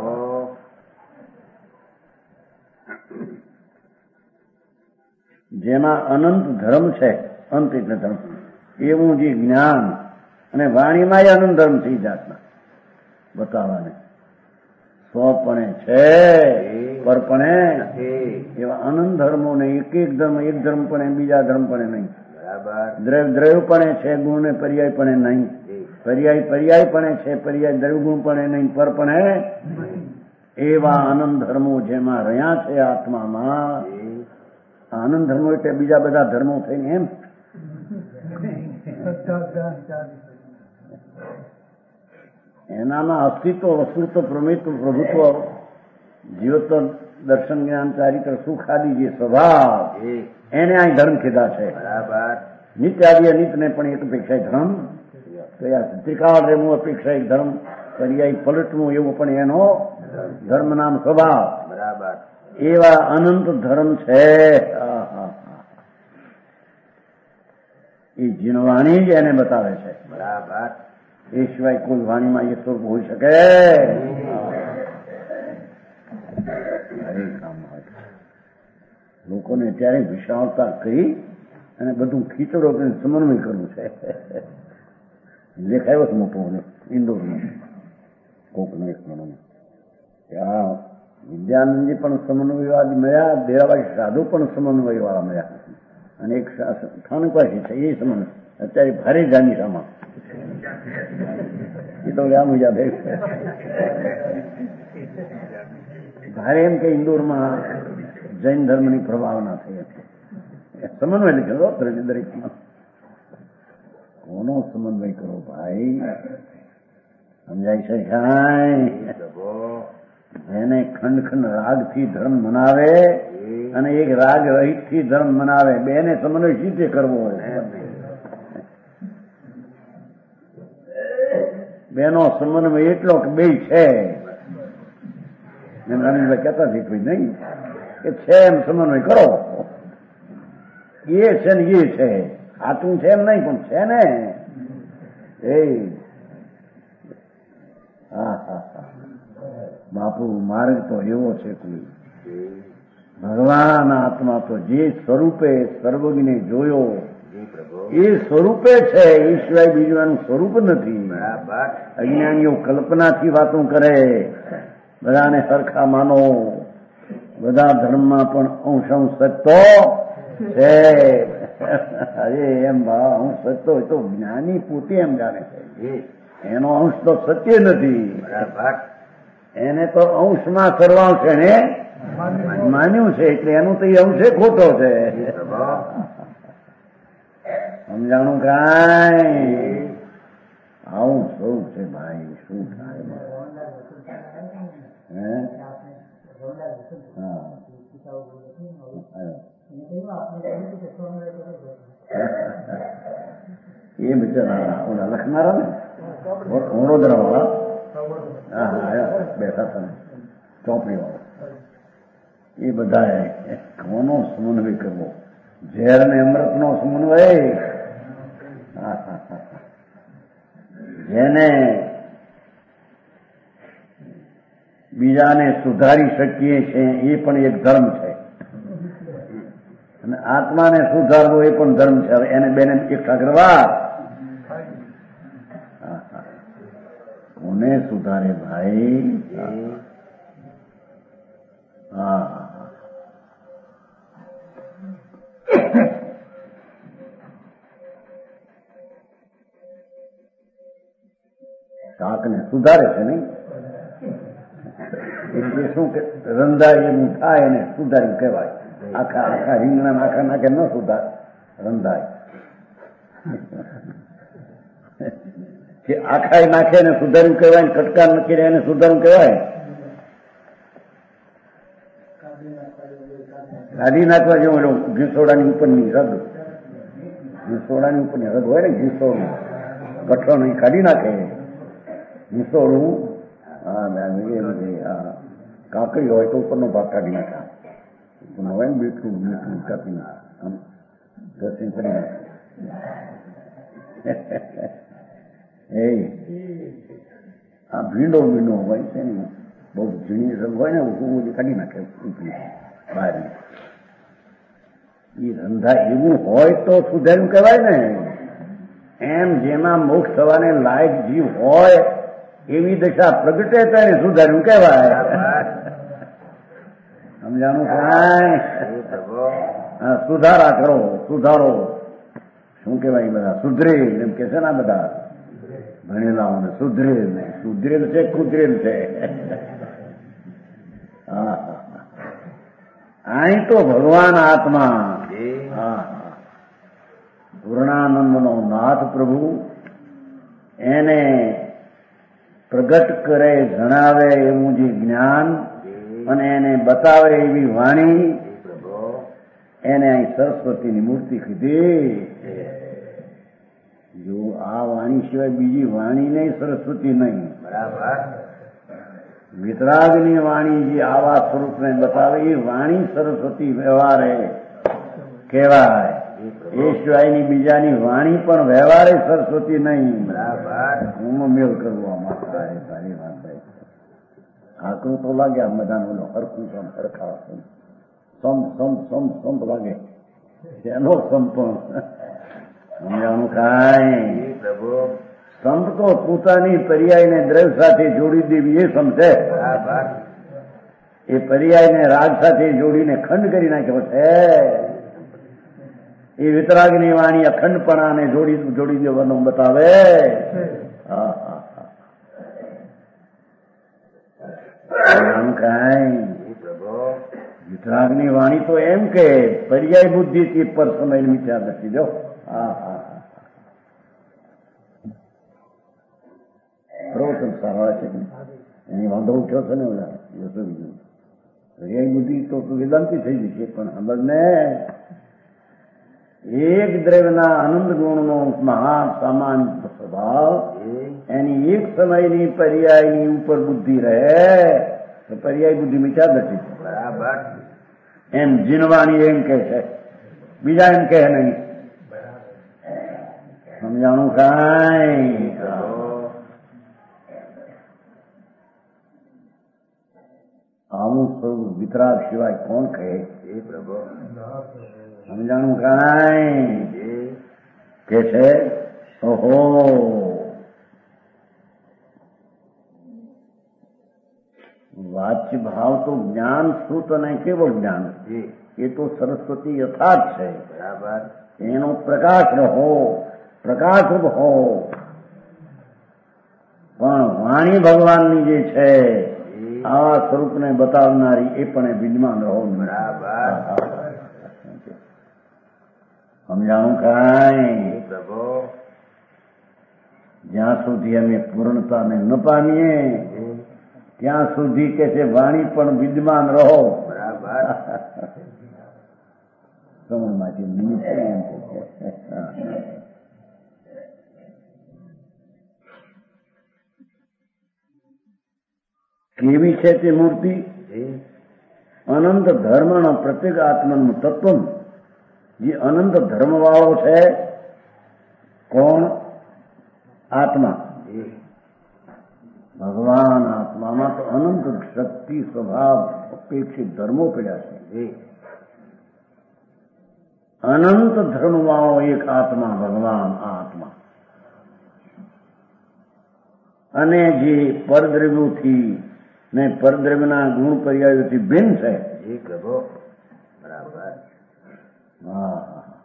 જેમાં અનંત ધર્મ છે, અંત એટલે ધર્મ, એવું જે જ્ઞાન અને વાણીમાં અનંત ધર્મ થઈ જાતના બતાવવાને સ્વપણે છે પરપણે એવા અનંત ધર્મોને એક એક ધર્મ એક ધર્મ પણ બીજા ધર્મ પણ નહીં. દ્રવ્ય દ્રવ્યપણે છે, ગુણ ને પર્યાય પણ નહીં. પર્યાય પર્યાય પણ છે, પર્યાય દ્રવ્ય ગુણ પણ નહીં, પર પણ એવા આનંદ ધર્મો જેમાં રહ્યા છે આત્મામાં. આનંદ ધર્મો એટલે બીજા બધા ધર્મો થઈને એમ એનામાં અસ્તિત્વ, વસ્તુત્વ, પ્રમિત્વ, પ્રભુત્વ, જીવત્વ, દર્શન, જ્ઞાન, ચારિત્ર, સુખ આદિ જે સ્વભાવ એને અહીં ધર્મ કીધા છે. નિત્ય આદિ અનિત્યને પણ એક અપેક્ષા ધર્મ કયા ત્રિકાળ રેમું અપેક્ષા એક ધર્મ, પર્યાય પલટવું એવું પણ એનો ધર્મ નામ સ્વભાવ. બરાબર એવા અનંત ધર્મ છે. એ જીનવાણી જ એને બતાવે છે. બરાબર એ સિવાય કોઈ વાણીમાં એ સ્વરૂપ હોઈ શકે? લોકોને ત્યારે વિશાળતા કહી અને બધું ખીચડો કરીને સમન્વય કરવું છે. લેખાયો છે મોટો ઇન્દોરમાં કોકનો એક મણો આ વિદ્યાનંદજી પણ સમન્વયવાદી મળ્યા, દેરાવાસી સાધુ પણ સમન્વયવાળા મળ્યા અને એક સ્થાનકવાસી છે એ સમન્વય અત્યારે ભારે જાનીસામાં એ તો આમ યાદ ભારે એમ કે ઇન્દોરમાં જૈન ધર્મની પ્રભાવના થઈ હતી. સમન્વય લીધો દરેકમાં. કોનો સમન્વય કરો ભાઈ? સમજાય છે કાંઈ? જેને ખંડ ખંડ રાગથી ધર્મ મનાવે અને એક રાગ રહિતથી ધર્મ મનાવે, બેને સમન્વય સીધે કરવો હોય. બેનો સમન્વય એટલો કે બે છે. રમીનભાઈ કહેતા હતી કોઈ નહીં કે છે એમ સમન્વય કરો. એ છે ને એ છે, આટલું છે એમ નહીં પણ છે ને. એ હા હા હા બાપુ માર્ગ તો એવો છે કોઈ ભગવાન આત્મા તો જે સ્વરૂપે સર્વજ્ઞને જોયો એ સ્વરૂપે છે, એ સિવાય બીજું એનું સ્વરૂપ નથી. અજ્ઞાનીઓ કલ્પનાથી વાતો કરે, બધાને સરખા માનો, બધા ધર્મમાં પણ અંશ અંશ સત્તો છે. અરે એમ ભાવ અંશ સત્તો હોય તો જ્ઞાની પોતે એમ જાણે છે એનો અંશ તો સત્ય નથી. એને તો અંશમાં સર્વાંશ એને માન્યું છે એટલે એનું તો એ અંશે ખોટો છે. સમજાણું કાંઈ? આવું સ્વરૂપ છે ભાઈ. શું થાય? હે હા એ બિચારા ઓલા લખનારા ને વડોદરા વાળા હા હા બેઠા હતા ચોપડી વાળા એ બધા કોનો સમન્વય કરવો? ઝેર ને અમૃત નો સમન્વય. જેને બીજાને સુધારી શકીએ છીએ એ પણ એક ધર્મ છે અને આત્માને સુધારવો એ પણ ધર્મ છે. હવે એને બેને એકઠા કરવા કોને સુધારે ભાઈ? હા શાકને સુધારે છે નહીં એટલે શું કે રંધાય એનું થાય એને સુધાર્યું કહેવાય. આખા આખા રીંગણા આખા નાખે ન સુધાર રંધાય કે આખા નાખે એને સુધાર્યું કહેવાય, કટકા નક્કી એને સુધાર્યું કહેવાય. કાઢી નાખવા જેવું ઘીસોડાની ઉપરની રદ, ઘીસોડાની ઉપરની રદ હોય ને ઘીસોડું ગઠ્ઠો નહીં કાઢી નાખે ઘીસોડું. હા હા કાકડી હોય તો ઉપરનો ભાગ કાઢી નાખા હોય ને મીઠું મીઠું કાપી આમ દર્શન કરી નાખે એ આ ભીંડો ભીંડો હોય છે ને બહુ ઝીણી રંગ હોય ને કાઢી નાખે બહાર એ રંધા એવું હોય તો સુધાર્યું કહેવાય ને એમ જેમાં મોક્ષ થવાને લાયક જીવ હોય એવી દશા પ્રગટે તો એને સુધાર્યું કહેવાય સમજાણું કાંઈ હા સુધારા કરો સુધારો શું કહેવાય બધા સુધરે એમ કે છે ને બધા ભણેલાઓને સુધરેલ ને સુધરેલ છે કુદરેલ છે હા અહીં તો ભગવાન આત્મા હા પૂર્ણાનંદનો નાથ પ્રભુ એને પ્રગટ કરે જણાવે એવું જે જ્ઞાન અને એને બતાવે એવી વાણી એને અહીં સરસ્વતીની મૂર્તિ કીધી જો આ વાણી સિવાય બીજી વાણી નહીં સરસ્વતી નહીં બરાબર વિતરાગની વાણી જે આવા સ્વરૂપને બતાવે એ વાણી સરસ્વતી વ્યવહારે કહેવાય એ સિવાયની બીજાની વાણી પણ વ્યવહારે સરસ્વતી નહીં બરાબર હું મેળ કરવો સારી સારી વાત ભાઈ આકરું તો લાગે આ બધાને ઓલો હરખું સમ હરખા સમ સમ સમ સંપ લાગે એનો સંપ સમજાણું કાંઈ સંપ તો પોતાની પર્યાયને દ્રવ્ય સાથે જોડી દેવી એ સમજે એ પર્યાયને રાગ સાથે જોડીને ખંડ કરી નાખ્યો છે એ વિતરાગની વાણી અખંડપણાને જોડી જોડી દેવાનું બતાવે હા હા હા કાંઈ વિતરાગની વાણી તો એમ કે પર્યાય બુદ્ધિથી પર સમય વિચાર નથી જો હા હા પ્રવચન સારા છે એની વાંધો ઉઠ્યો છે ને ઓલા બીજું પર્યાય બુદ્ધિ તો વેદાંતિ થઈ જશે પણ સમજને એક દ્રવ્યના આનંદ ગુણનો મહા સામાન સ્વભાવ એની એક સમયની પર્યાયની ઉપર બુદ્ધિ રહે તો પર્યાય બુદ્ધિ મિથ્યા નથી બરાબર એમ જીનવાણી એમ કહે છે બીજા એમ કહે નહીં સમજાણું કાંઈ આવું સ્વરૂપ વિતરાગ સિવાય કોણ કહે એ પ્રભુ સમજાણું કાંઈ કે છે ઓહો વાચ્ય ભાવ તો જ્ઞાન શ્રુત અને કેવો જ્ઞાન એ તો સરસ્વતી યથાર્થ છે બરાબર એનો પ્રકાશ રહો પ્રકાશ હો પણ વાણી ભગવાનની જે છે આવા સ્વરૂપને બતાવનારી એ પણ વિદ્યમાન રહો બરાબર સમજાણું કાંઈ પ્રભુ જ્યાં સુધી અમે પૂર્ણતાને ન પામીએ ત્યાં સુધી કે છે વાણી પણ વિદ્યમાન રહો બરાબર સમયમાંથી નિમિત્ત એમ કેવી છે તે મૂર્તિ અનંત ધર્મના પ્રત્યેક આત્માનું તત્વ જે અનંત ધર્મ વાળો છે કોણ આત્મા ભગવાન આત્મામાં તો અનંત શક્તિ સ્વભાવ અપેક્ષિત ધર્મો પડ્યા છે અનંત ધર્મ વાળો એક આત્મા ભગવાન આત્મા અને જે પરદ્રવ્યોથી ને પરદ્રવ્યના ગુણ પર્યાયોથી ભિન્ન છે એ પ્રભુ બરાબર હા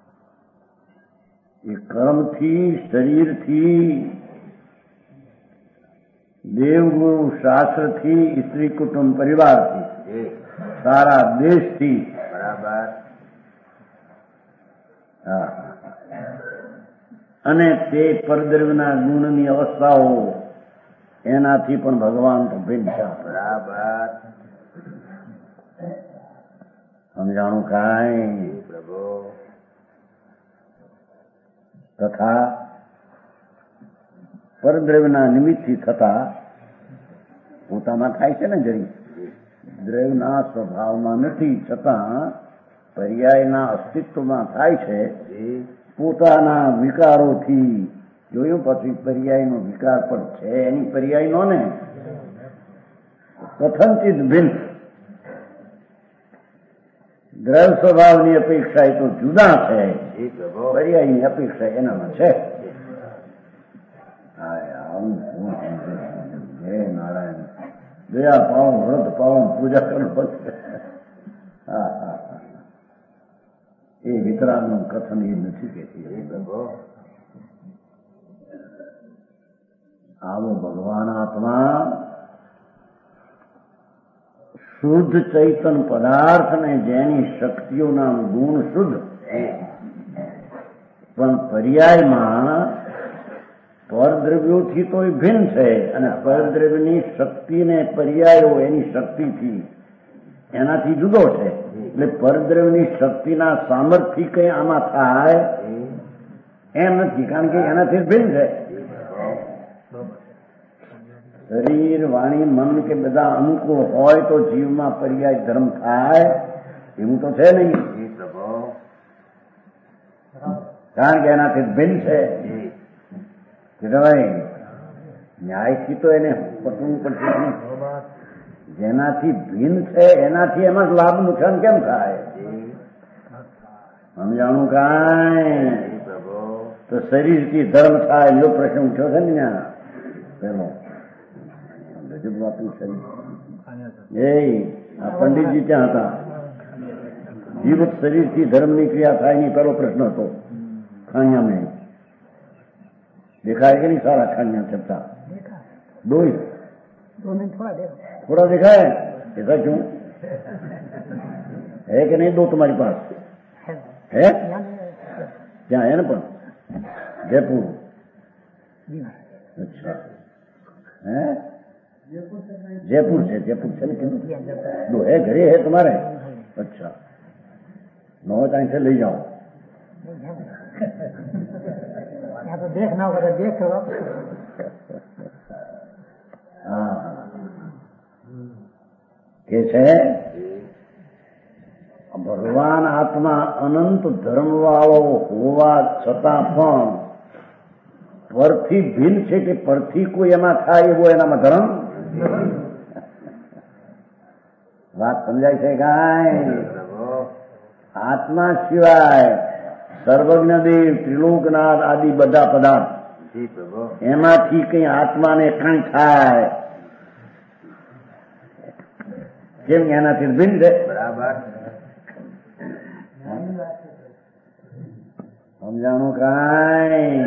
એ કર્મથી શરીરથી દેવગુરુ શાસ્ત્રથી સ્ત્રી કુટુંબ પરિવારથી સારા દેશથી બરાબર હા અને તે પરદ્રવ્યના ગુણની અવસ્થાઓ એનાથી પણ ભગવાન તો ભિન્ન છે બરાબર સમજાણું કાંઈ પ્રભુ તથા પરદ્રવ્યના નિમિત્તથી થતા પોતામાં થાય છે ને જરી ઉપદ્રવના સ્વભાવમાં નથી, છતાં પર્યાયના અસ્તિત્વમાં થાય છે પોતાના વિકારોથી. જોયું પછી પર્યાયનો વિકાર પણ છે, એની પર્યાયનો ને કથનચિત ભિન્ન. દ્રવ સ્વભાવની અપેક્ષા એ તો જુદા છે, પર્યાયની અપેક્ષા એનામાં છે. હે નારાયણ, દયા પાવ, વ્રત પાવ, પૂજા કરો. હા હા હા, એ વિતરાગનું કથન એ નથી કહેતી. આવો ભગવાન આત્મા શુદ્ધ ચૈતન પદાર્થ ને જેની શક્તિઓના ગુણ શુદ્ધ, પણ પર્યાયમાં પરદ્રવ્યોથી તો એ ભિન્ન છે, અને પરદ્રવ્યની શક્તિને પર્યાયો એની શક્તિથી એનાથી જુદો છે. એટલે પરદ્રવ્યની શક્તિના સામર્થ્ય કઈ આમાં થાય એમ નથી, કારણ કે એનાથી ભિન્ન છે. શરીર, વાણી, મન કે બધા અનુકૂળ હોય તો જીવમાં પર્યાય ધર્મ થાય એવું તો છે નહીં, કારણ કે એનાથી ભિન્ન છે. ન્યાયથી તો એને પટવું પડશે. જેનાથી ભિન્ન છે એનાથી એમાં લાભ નુકસાન કેમ થાય? સમજાણું કાંઈ? તો શરીરથી ધર્મ થાય એવો પ્રશ્ન ઉઠ્યો છે ને ત્યાં પેલો રજૂ વાપરું શરીર. એ આ પંડિતજી ત્યાં હતા, જીવત શરીરથી ધર્મની ક્રિયા થાય નહીં પેલો પ્રશ્ન હતો. ખાણિયા મેં દેખાય કે નહીં? સારા ખાણિયા છતાં દોઈ થોડા દેખાય ऐसा क्यों है कि नहीं? दो तुम्हारी पास है? क्या है ना? पर जयपुर. अच्छा है, जयपुर से जयपुर से लेकिन दो है घरे है तुम्हारे? अच्छा, नौ टाइम से ले जाओ. यहाँ तो देखना होगा तो देख लो. हाँ કે છે ભગવાન આત્મા અનંત ધર્મવાળો હોવા છતાં પણ પરથી ભિન્ન છે કે પરથી કોઈ એમાં થાય એવો એનામાં ધર્મ? વાત સમજાય છે કાંઈ? આત્મા સિવાય સર્વજ્ઞ દેવ, ત્રિલોકનાથ આદિ બધા પદાર્થ એમાંથી કઈ આત્માને કઈ થાય કેમ? એનાથી ભિન્ન છે. બરાબર સમજાણું કાંઈ?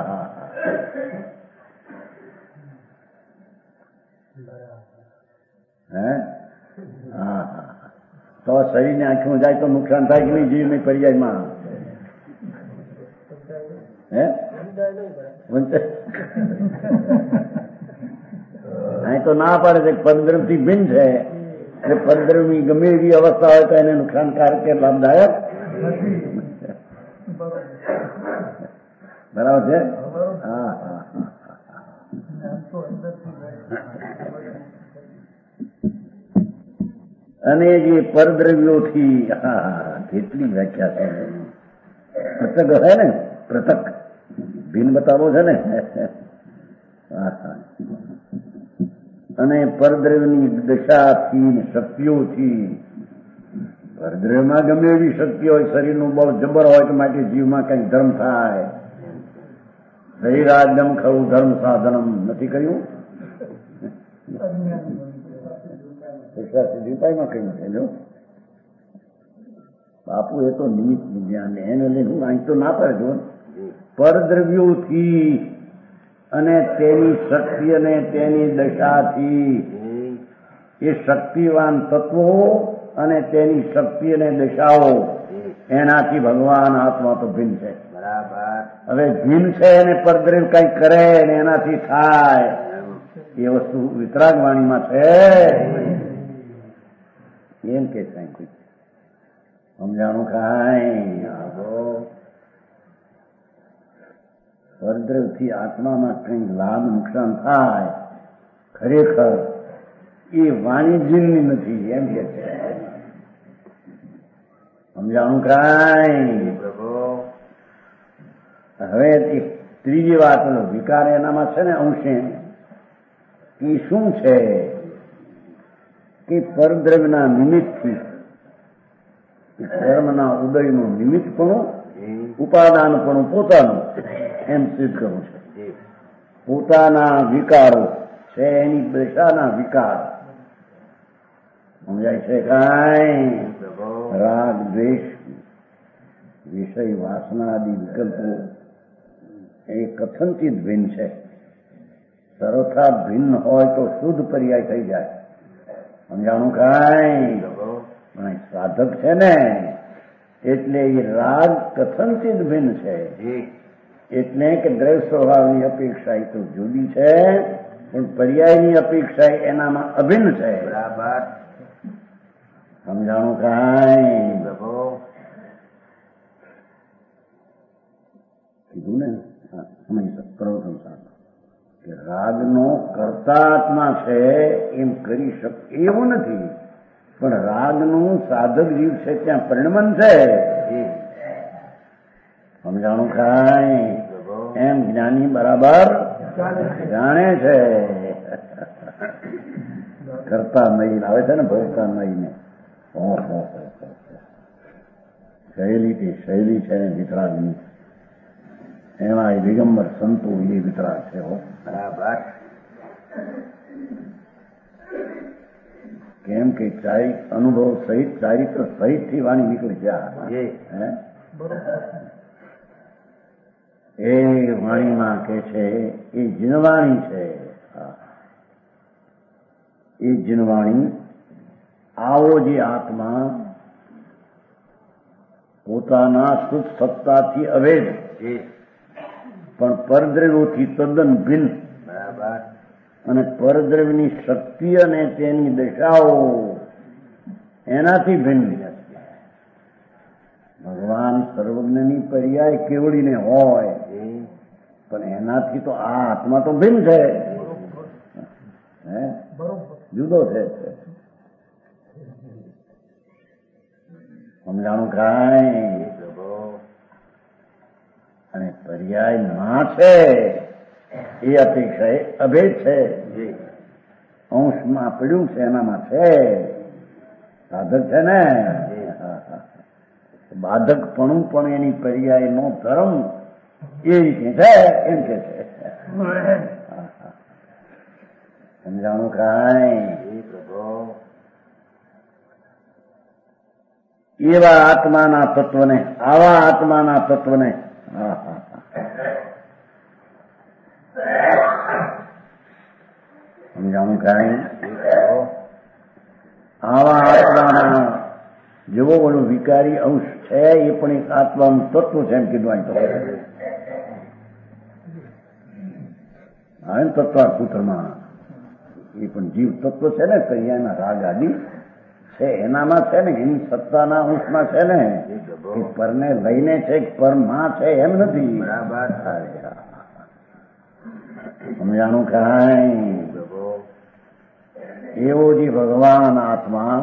હે હા, તો શરીરને આંખમાં જાય તો નુકસાન થાય કે નહીં? જીવની પર્યાયમાં હે અહીં તો ના પાડે છે પંદ્રમ થી ભિન્ન છે. એટલે પંદરમી ગમે એવી અવસ્થા હોય તો એને નુકસાનકારક કે લાભદાયક? બરાબર છે. હા હા. અને જે પરદ્રવ્યોથી કેટલી વ્યાખ્યા છે. પૃથક હે ને, પૃથક ભિન્ન બતાવો છે ને. અને પરદ્રવ્યની દશાથી શક્તિઓથી, પરદ્રવ્યમાં ગમે એવી શક્તિ હોય, શરીરનું બળ જબર હોય તો માટે જીવમાં કઈ ધર્મ થાય. શરીરાજ્યમ ખરું ધર્મ સાધનમ નથી કહ્યું? દીપાઈમાં કહ્યું છે. જો બાપુ એ તો નિમિત્ત વિજ્ઞાન એને લઈને હું અહીં તો ના પડે. પરદ્રવ્યોથી અને તેની શક્તિ અને તેની દશાથી, એ શક્તિવાન તત્વો અને તેની શક્તિ અને દશાઓ એનાથી ભગવાન આત્મા તો ભિન્ન છે. બરાબર. હવે ભિન્ન છે અને પરદ્રવ્ય કઈ કરે ને એનાથી થાય એ વસ્તુ વિતરાગ વાણીમાં છે. એમ કે કઈ સમજાણું કાંઈ? પરદ્રવ્યથી આત્મામાં કઈ લાભ નુકસાન થાય ખરેખર એ વાણી જીનની નથી એમ કે છે. સમજાણું કાંઈ? હવે એક ત્રીજી વાત, વિકાર એનામાં છે ને અંશે એ શું છે કે પરદ્રવ્યના નિમિત્તથી કર્મના ઉદયનું નિમિત્તપણું, ઉપાદાનપણું પોતાનું એમ સિદ્ધ કરવું છે. પોતાના વિકારો છે એની દશાના વિકાર સમજાય છે કાંઈ? રાગ, દ્વેષ, વિષય, વાસના આદિ વિકલ્પો એ કથનથી જ ભિન્ન છે. સર્વથા ભિન્ન હોય તો શુદ્ધ પર્યાય થઈ જાય. સમજાણું કાંઈ? પણ સાધક છે ને એટલે એ રાગ કથનથી જ ભિન્ન છે. એટલે કે દ્રવ્ય સ્વભાવની અપેક્ષા એ તો જુદી છે, પણ પર્યાયની અપેક્ષા એનામાં અભિન્ન છે. બરાબર. સમજાણું કાંઈ? કીધું ને સમય પ્રવર્તન સાથે કે રાગનો કર્તાત્મા છે એમ કરી શકે એવું નથી, પણ રાગનું સાધક જીવ છે ત્યાં પરિણમન છે. સમજાણું કાંઈ? એમ જ્ઞાની બરાબર જાણે છે. કરતા નહીં આવે છે ને ભોગતા નહીં ને. ઓહો શૈલી તે શૈલી છે ને વિતરાગની, એમાં એ દિગંબર સંતો એ વિતરાગ છે. બરાબર. કેમ કે ચારિક અનુભવ સહિત ચારિત્ર સહિત થી વાણી નીકળી જાય. એ વાણીમાં કે છે એ જીનવાણી છે. એ જીનવાણી આવો જે આત્મા પોતાના શુદ્ધ સત્તાથી અભેદ પણ પરદ્રવ્યોથી તદ્દન ભિન્ન, અને પરદ્રવ્યની શક્તિ અને તેની દશાઓ એનાથી ભિન્ન. ભગવાન સર્વજ્ઞની પર્યાય કેવડીને હોય પણ એનાથી તો આ આત્મા તો ભિન્ન છે, જુદો છે. સમજાણું કાંઈ? અને પર્યાય માં છે એ અપેક્ષા એ અભેદ છે. અંશમાં પડ્યું છે એનામાં છે. સાધક છે ને બાધકપણું પણ એની પર્યાય નો ધર્મ એ રીતે છે એમ કે છે. સમજાણું કાંઈ? એવા આત્માના તત્વને, આવા આત્માના તત્વને સમજાણું કાંઈ? આવા આત્માના જેવો ઓલો વિકારી અંશ છે એ પણ એક આત્માનું તત્વ છે એમ કીધું. અહીં તો હા તત્વા સૂત્રમાં એ પણ જીવ તત્વ છે ને કૈયાના રાગ આદિ છે એનામાં છે ને એની સત્તાના અંશમાં છે ને એ પરને લઈને છે પરમાં છે એમ નથી. બરાબર. સમજાણું કાંઈ? એવો જે ભગવાન આત્મા,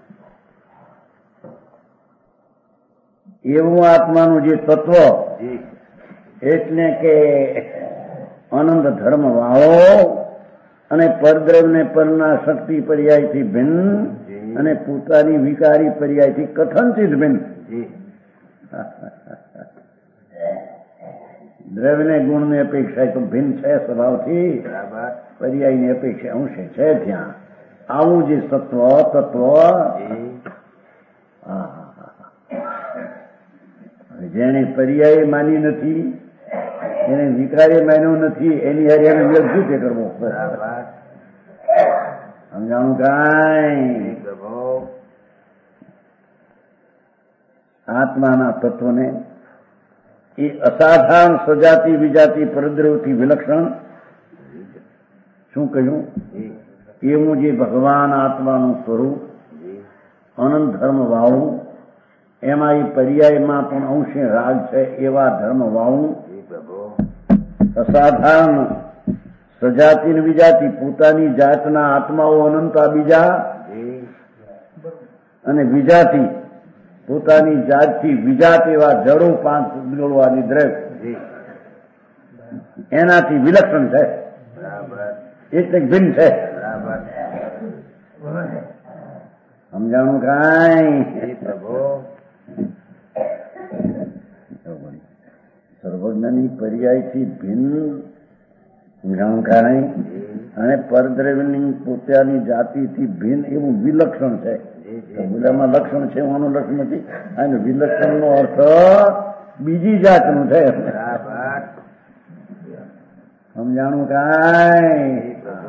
એવું આત્માનું જે તત્વ એટલે કે આનંદ ધર્મ વાળો અને પરદ્રવ્યને પરના શક્તિ પર્યાયથી ભિન્ન અને પોતાની વિકારી પર્યાયથી કથનથી જ ભિન્ન. દ્રવ્યને ગુણની અપેક્ષા તો ભિન્ન છે સ્વભાવથી, પર્યાયની અપેક્ષા અંશે છે ત્યાં. આવું જે સત્વ તત્વ જેને પર્યાય માની નથી, એને વિકારે માન્યો નથી, એની હારે એને વિરોધ શું કરવો? સમજાણું કાંઈ? આત્માના તત્વને એ અસાધારણ સજાતિ વિજાતિ પરદ્રવથી વિલક્ષણ શું કહ્યું? એવું જે ભગવાન આત્માનું સ્વરૂપ અનંત ધર્મ વાળું, એમાં એ પર્યાયમાં પણ અંશે રાગ છે એવા ધર્મ વાળું અસાધારણ સજાતિ ને વિજાતિ, પોતાની જાતના આત્માઓ અનંત આ બીજા, અને વિજાતિ પોતાની જાતથી વિજાત એવા જડો પાંચ ગળવાની દ્રવ્ય એનાથી વિલક્ષણ છે, એટલે ભિન્ન છે. સમજાણું કાંઈ? સર્વજ્ઞની પર્યાયથી ભિન્ન સમજાણું કાંઈ, અને પરદ્રવ્યની પોતાની જાતિથી ભિન્ન એવું વિલક્ષણ છે. બોલામાં લક્ષણ છે, એનું લક્ષણ નથી. અને વિલક્ષણ નો અર્થ બીજી જાતનું છે. સમજાણું કાંઈ?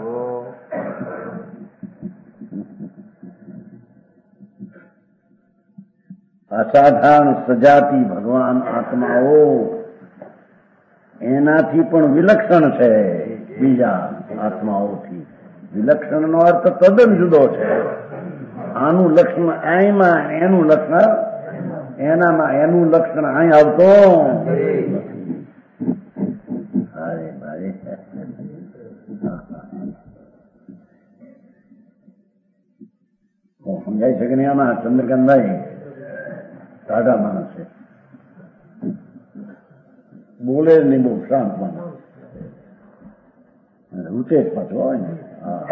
અસાધારણ સજાતિ ભગવાન આત્માઓ એનાથી પણ વિલક્ષણ છે, બીજા આત્માઓથી. વિલક્ષણ નો અર્થ તદ્દન જુદો છે. આનું લક્ષણ અહીંમાં, એનું લક્ષણ એનામાં, એનું લક્ષણ અહીં આવતો અરે ભાઈ સમજાય છે કે નહીં? આમાં ચંદ્રકાંતભાઈ સાદા માણસ છે, બોલે નહીં, બહુ શાંત માણસ, રૂચે જ પાછો હોય ને. હા,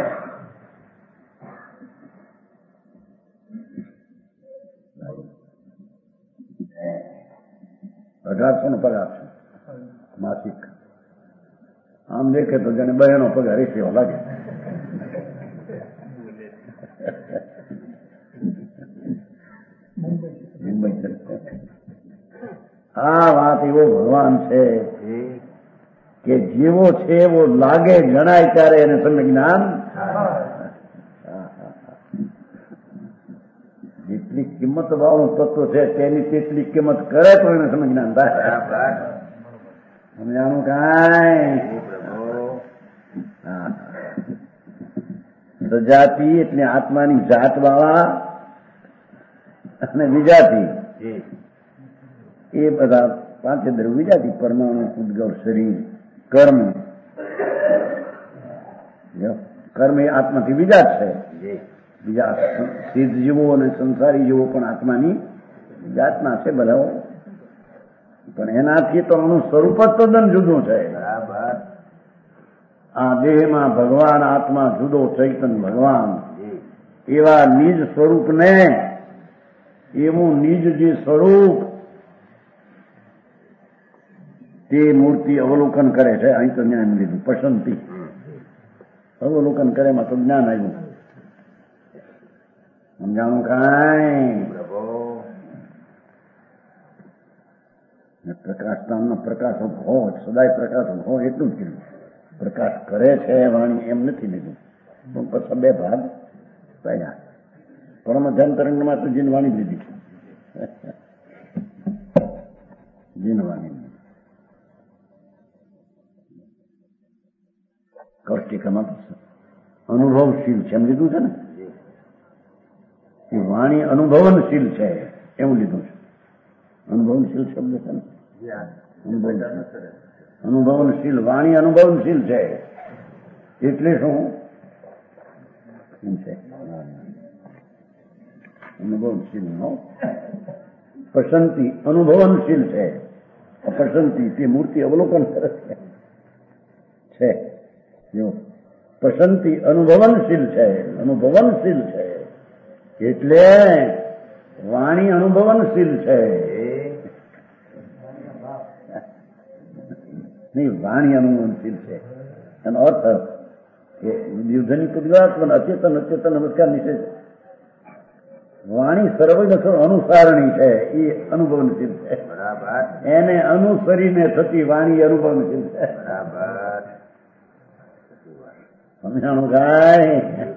અઢારસો નો પગાર છે માસિક. આમ દેખે તો જાણે બહેનો પગાર એક એવો લાગે. આ વાત એવો ભગવાન છે કે જેવો છે એવો લાગે, જણાય ત્યારે એને તમને જ્ઞાન. જેટલી કિંમત વાળું તત્વ છે તેની તેટલી કિંમત કરે તો એને સમજ જ્ઞાન થાય. સમજાણું કાંઈ? સજાતિ એટલે આત્માની જાત વાળા, અને વિજાતિ એ બધા પાંચે દ્રવ્ય વિજાતિ, પરમાણુ, ઉદ્ગવ, શરીર, કર્મ. કર્મ એ આત્માથી વિજાત છે. બીજા સિદ્ધ જીવો અને સંસારી જીવો પણ આત્માની જાતના છે બધા, પણ એનાથી તો આનું સ્વરૂપ જ તદ્દન જુદું છે. આ દેહમાં ભગવાન આત્મા જુદો, ચૈતન્ય ભગવાન એવા નિજ સ્વરૂપને, એવું નિજ જે સ્વરૂપ તે મૂર્તિ અવલોકન કરે છે. અહીં તો જ્ઞાન લીધું, પસંદથી અવલોકન કરે એમાં તો જ્ઞાન આવ્યું. સમજાણું કાંઈ? પ્રકાશતાનો પ્રકાશ હો, સદાય પ્રકાશ હો, એટલું જ કીધું. પ્રકાશ કરે છે વાણી એમ નથી લીધું, પણ પછી બે ભાગ પડ્યા. પરમ ધ્યાન તરંગમાં તો જીનવાણી લીધી, જીનવાણી. કૌષ્ટિકામાં અનુભવશીલ છે એમ લીધું છે ને. એ વાણી અનુભવનશીલ છે એવું લીધું છે. અનુભવનશીલ શબ્દ છે ને, અનુભવનશીલ. અનુભવનશીલ વાણી અનુભવનશીલ છે એટલે શું છે? અનુભવનશીલ નો પસંતી અનુભવનશીલ છે. અપસંતી તે મૂર્તિ અવલોકન કરે છે. જો પસંતી અનુભવનશીલ છે, અનુભવનશીલ છે એટલે વાણી અનુભવનશીલ છે. નહીં, વાણી અનુભવનશીલ છે. એનો અર્થ કે યુદ્ધની પુદ્ગાત્મન અચેતન અચેતન નમસ્કાર નિષેધ. વાણી સર્વજ્ઞ અનુસારણી છે, એ અનુભવનશીલ છે. એને અનુસરીને થતી વાણી અનુભવનશીલ છે. સમજાણું કાંઈ?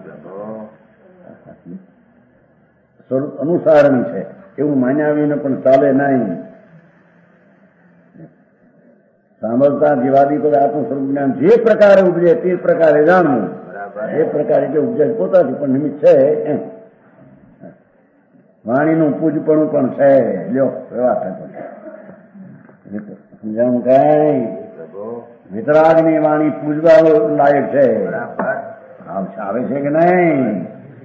સ્વરૂપ અનુસારણી છે એવું માન્યા વિના પણ ચાલે નહીં. સાંભળતા જીવાદી પર આત્મ સ્વરૂપ જ્ઞાન જે પ્રકારે ઉપજે તે પ્રકારે જાણવું. એ પ્રકારે જે ઉપજે પોતાથી પણ નિમિત્ત છે એમ. વાણીનું પૂજપણું પણ છે. લ્યો વાત સમજાણું કાંઈ? વિતરાગની વાણી પૂજવા લાયક છે. આવે છે કે નહીં?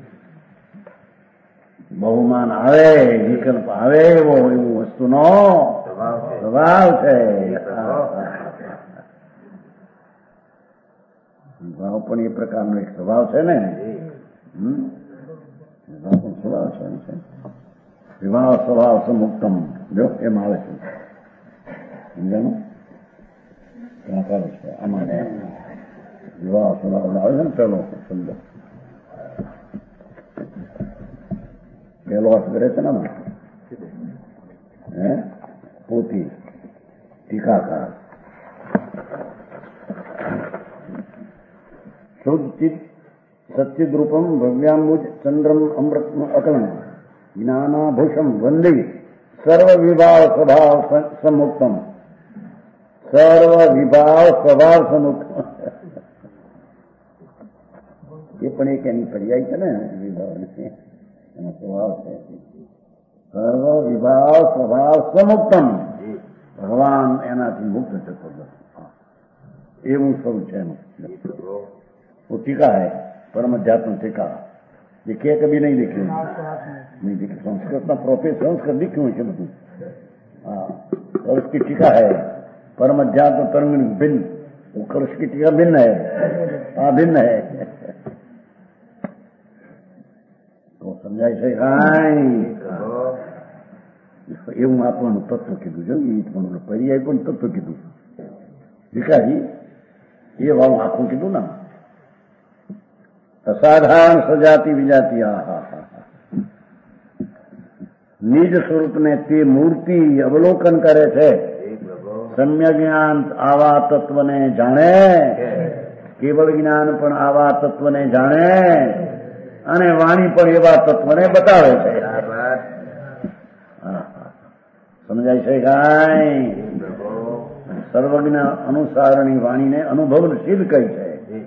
બહુમાન આવે, વિકલ્પ આવે એવો એવું વસ્તુનો સ્વભાવ છે. ભાવ પણ એ પ્રકારનો એક સ્વભાવ છે ને. વિવાહ પણ સ્વભાવ છે. વિવાહ સ્વભાવ સમુક્તમ જો એમ આવે છે. સમજાનું ક્યાં કરે છે આમાં વિવાહ સ્વભાવ આવે છે ને પેલો શબ્દ પેલો અર્થ કરે છે ને હે પોતી ટીકાકાર શુદ્ધ ચિત્ત સચ્ચિદ રૂપમ ભવ્યાંબુજ ચંદ્રમ અમૃત અકલમ જ્ઞાનાભૂષમ વંદી સર્વ વિભાવ સ્વભાવ સમુક્તમ સર્વ વિભાવ સ્વભાવ સમુક્તમ એ પણ એક એની પર્યાય છે ને વિભાવ એનો સ્વભાવ છે. સર્વ વિભાવ સ્વભાવ સમુક્તમ ભગવાન એનાથી મુક્ત છે. એવું સ્વરૂપ છે એનું. वो टीका है परम अध्यात्म टीका देखिए कभी नहीं देखी नहीं देखी संस्कृत में प्रोफेस संस्कृत लिखी हुई है બધું हाँ और उसकी टीका है परम अध्यात्म तरंग भिन्न वो कर्ष की टीका भिन्न है हाँ भिन्न है तो समझाय છે કાંઈ એવું આત્માનું તત્વ કીધું છે. એ પણ પર્યાય પણ તત્વ કીધું વિકારી એ વાવ આખું કીધું ને. અસાધારણ સજાતી વિજાતી નિજ સ્વરૂપને તે મૂર્તિ અવલોકન કરે છે. સમ્યક જ્ઞાન આવા તત્વને જાણે, કેવળ જ્ઞાન પણ આવા તત્વને જાણે અને વાણી પણ એવા તત્વને બતાવે છે. સમજાય છે કાંઈ? સર્વજ્ઞ અનુસારની વાણીને અનુભવશીલ કહી છે.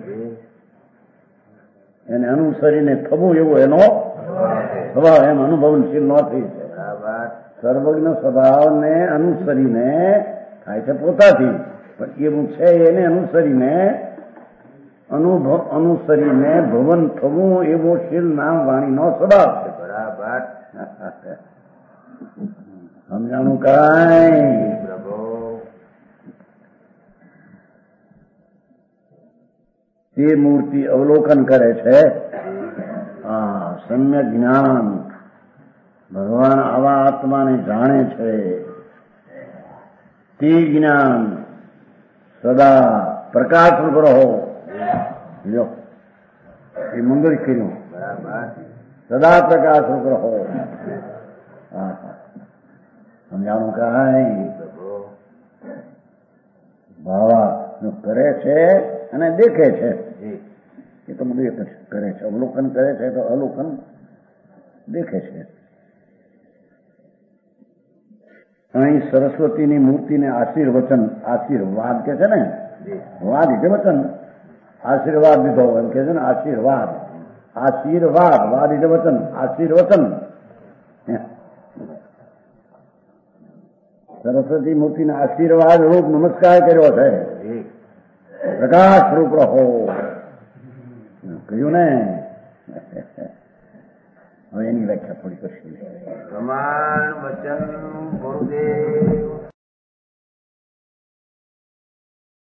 એને અનુસરીને થવું એવું એનો સ્વભાવ એમ અનુભવશીલ ન થઈ છે. સર્વજ્ઞ સ્વભાવને અનુસરીને થાય છે પોતાથી પણ એવું છે એને અનુસરીને અનુભવ અનુસરીને ભવન થવું એવો શીલ નામ વાણીનો સ્વભાવ છે. બરાબર સમજાણું કાંઈ? તે મૂર્તિ અવલોકન કરે છે. હા સમ્યક જ્ઞાન ભગવાન આવા આત્માને જાણે છે. તે જ્ઞાન સદા પ્રકાશ રહો લ્યો એ મંગળ કર્યું સદા પ્રકાશ રહો. હા સમજાણું કાંઈ? ભાવા કરે છે અને દેખે છે એ તો બધું એક જ કરે છે. અવલોકન કરે છે તો અવલોકન દેખે છે. અહીં સરસ્વતીની મૂર્તિને આશીર્વચન આશીર્વાદ કે છે ને વાદ એટલે વચન આશીર્વાદ દીધો એમ કે છે ને આશીર્વાદ આશીર્વાદ વાદ એટલે વચન આશીર્વચન. સરસ્વતી મૂર્તિને આશીર્વાદ રૂપ નમસ્કાર કર્યો છે. પ્રકાશ રૂપ રહો કહ્યું ને. હવે એની વ્યાખ્યા થોડી કરશું. પ્રમાણ વચન ગુરુદેવ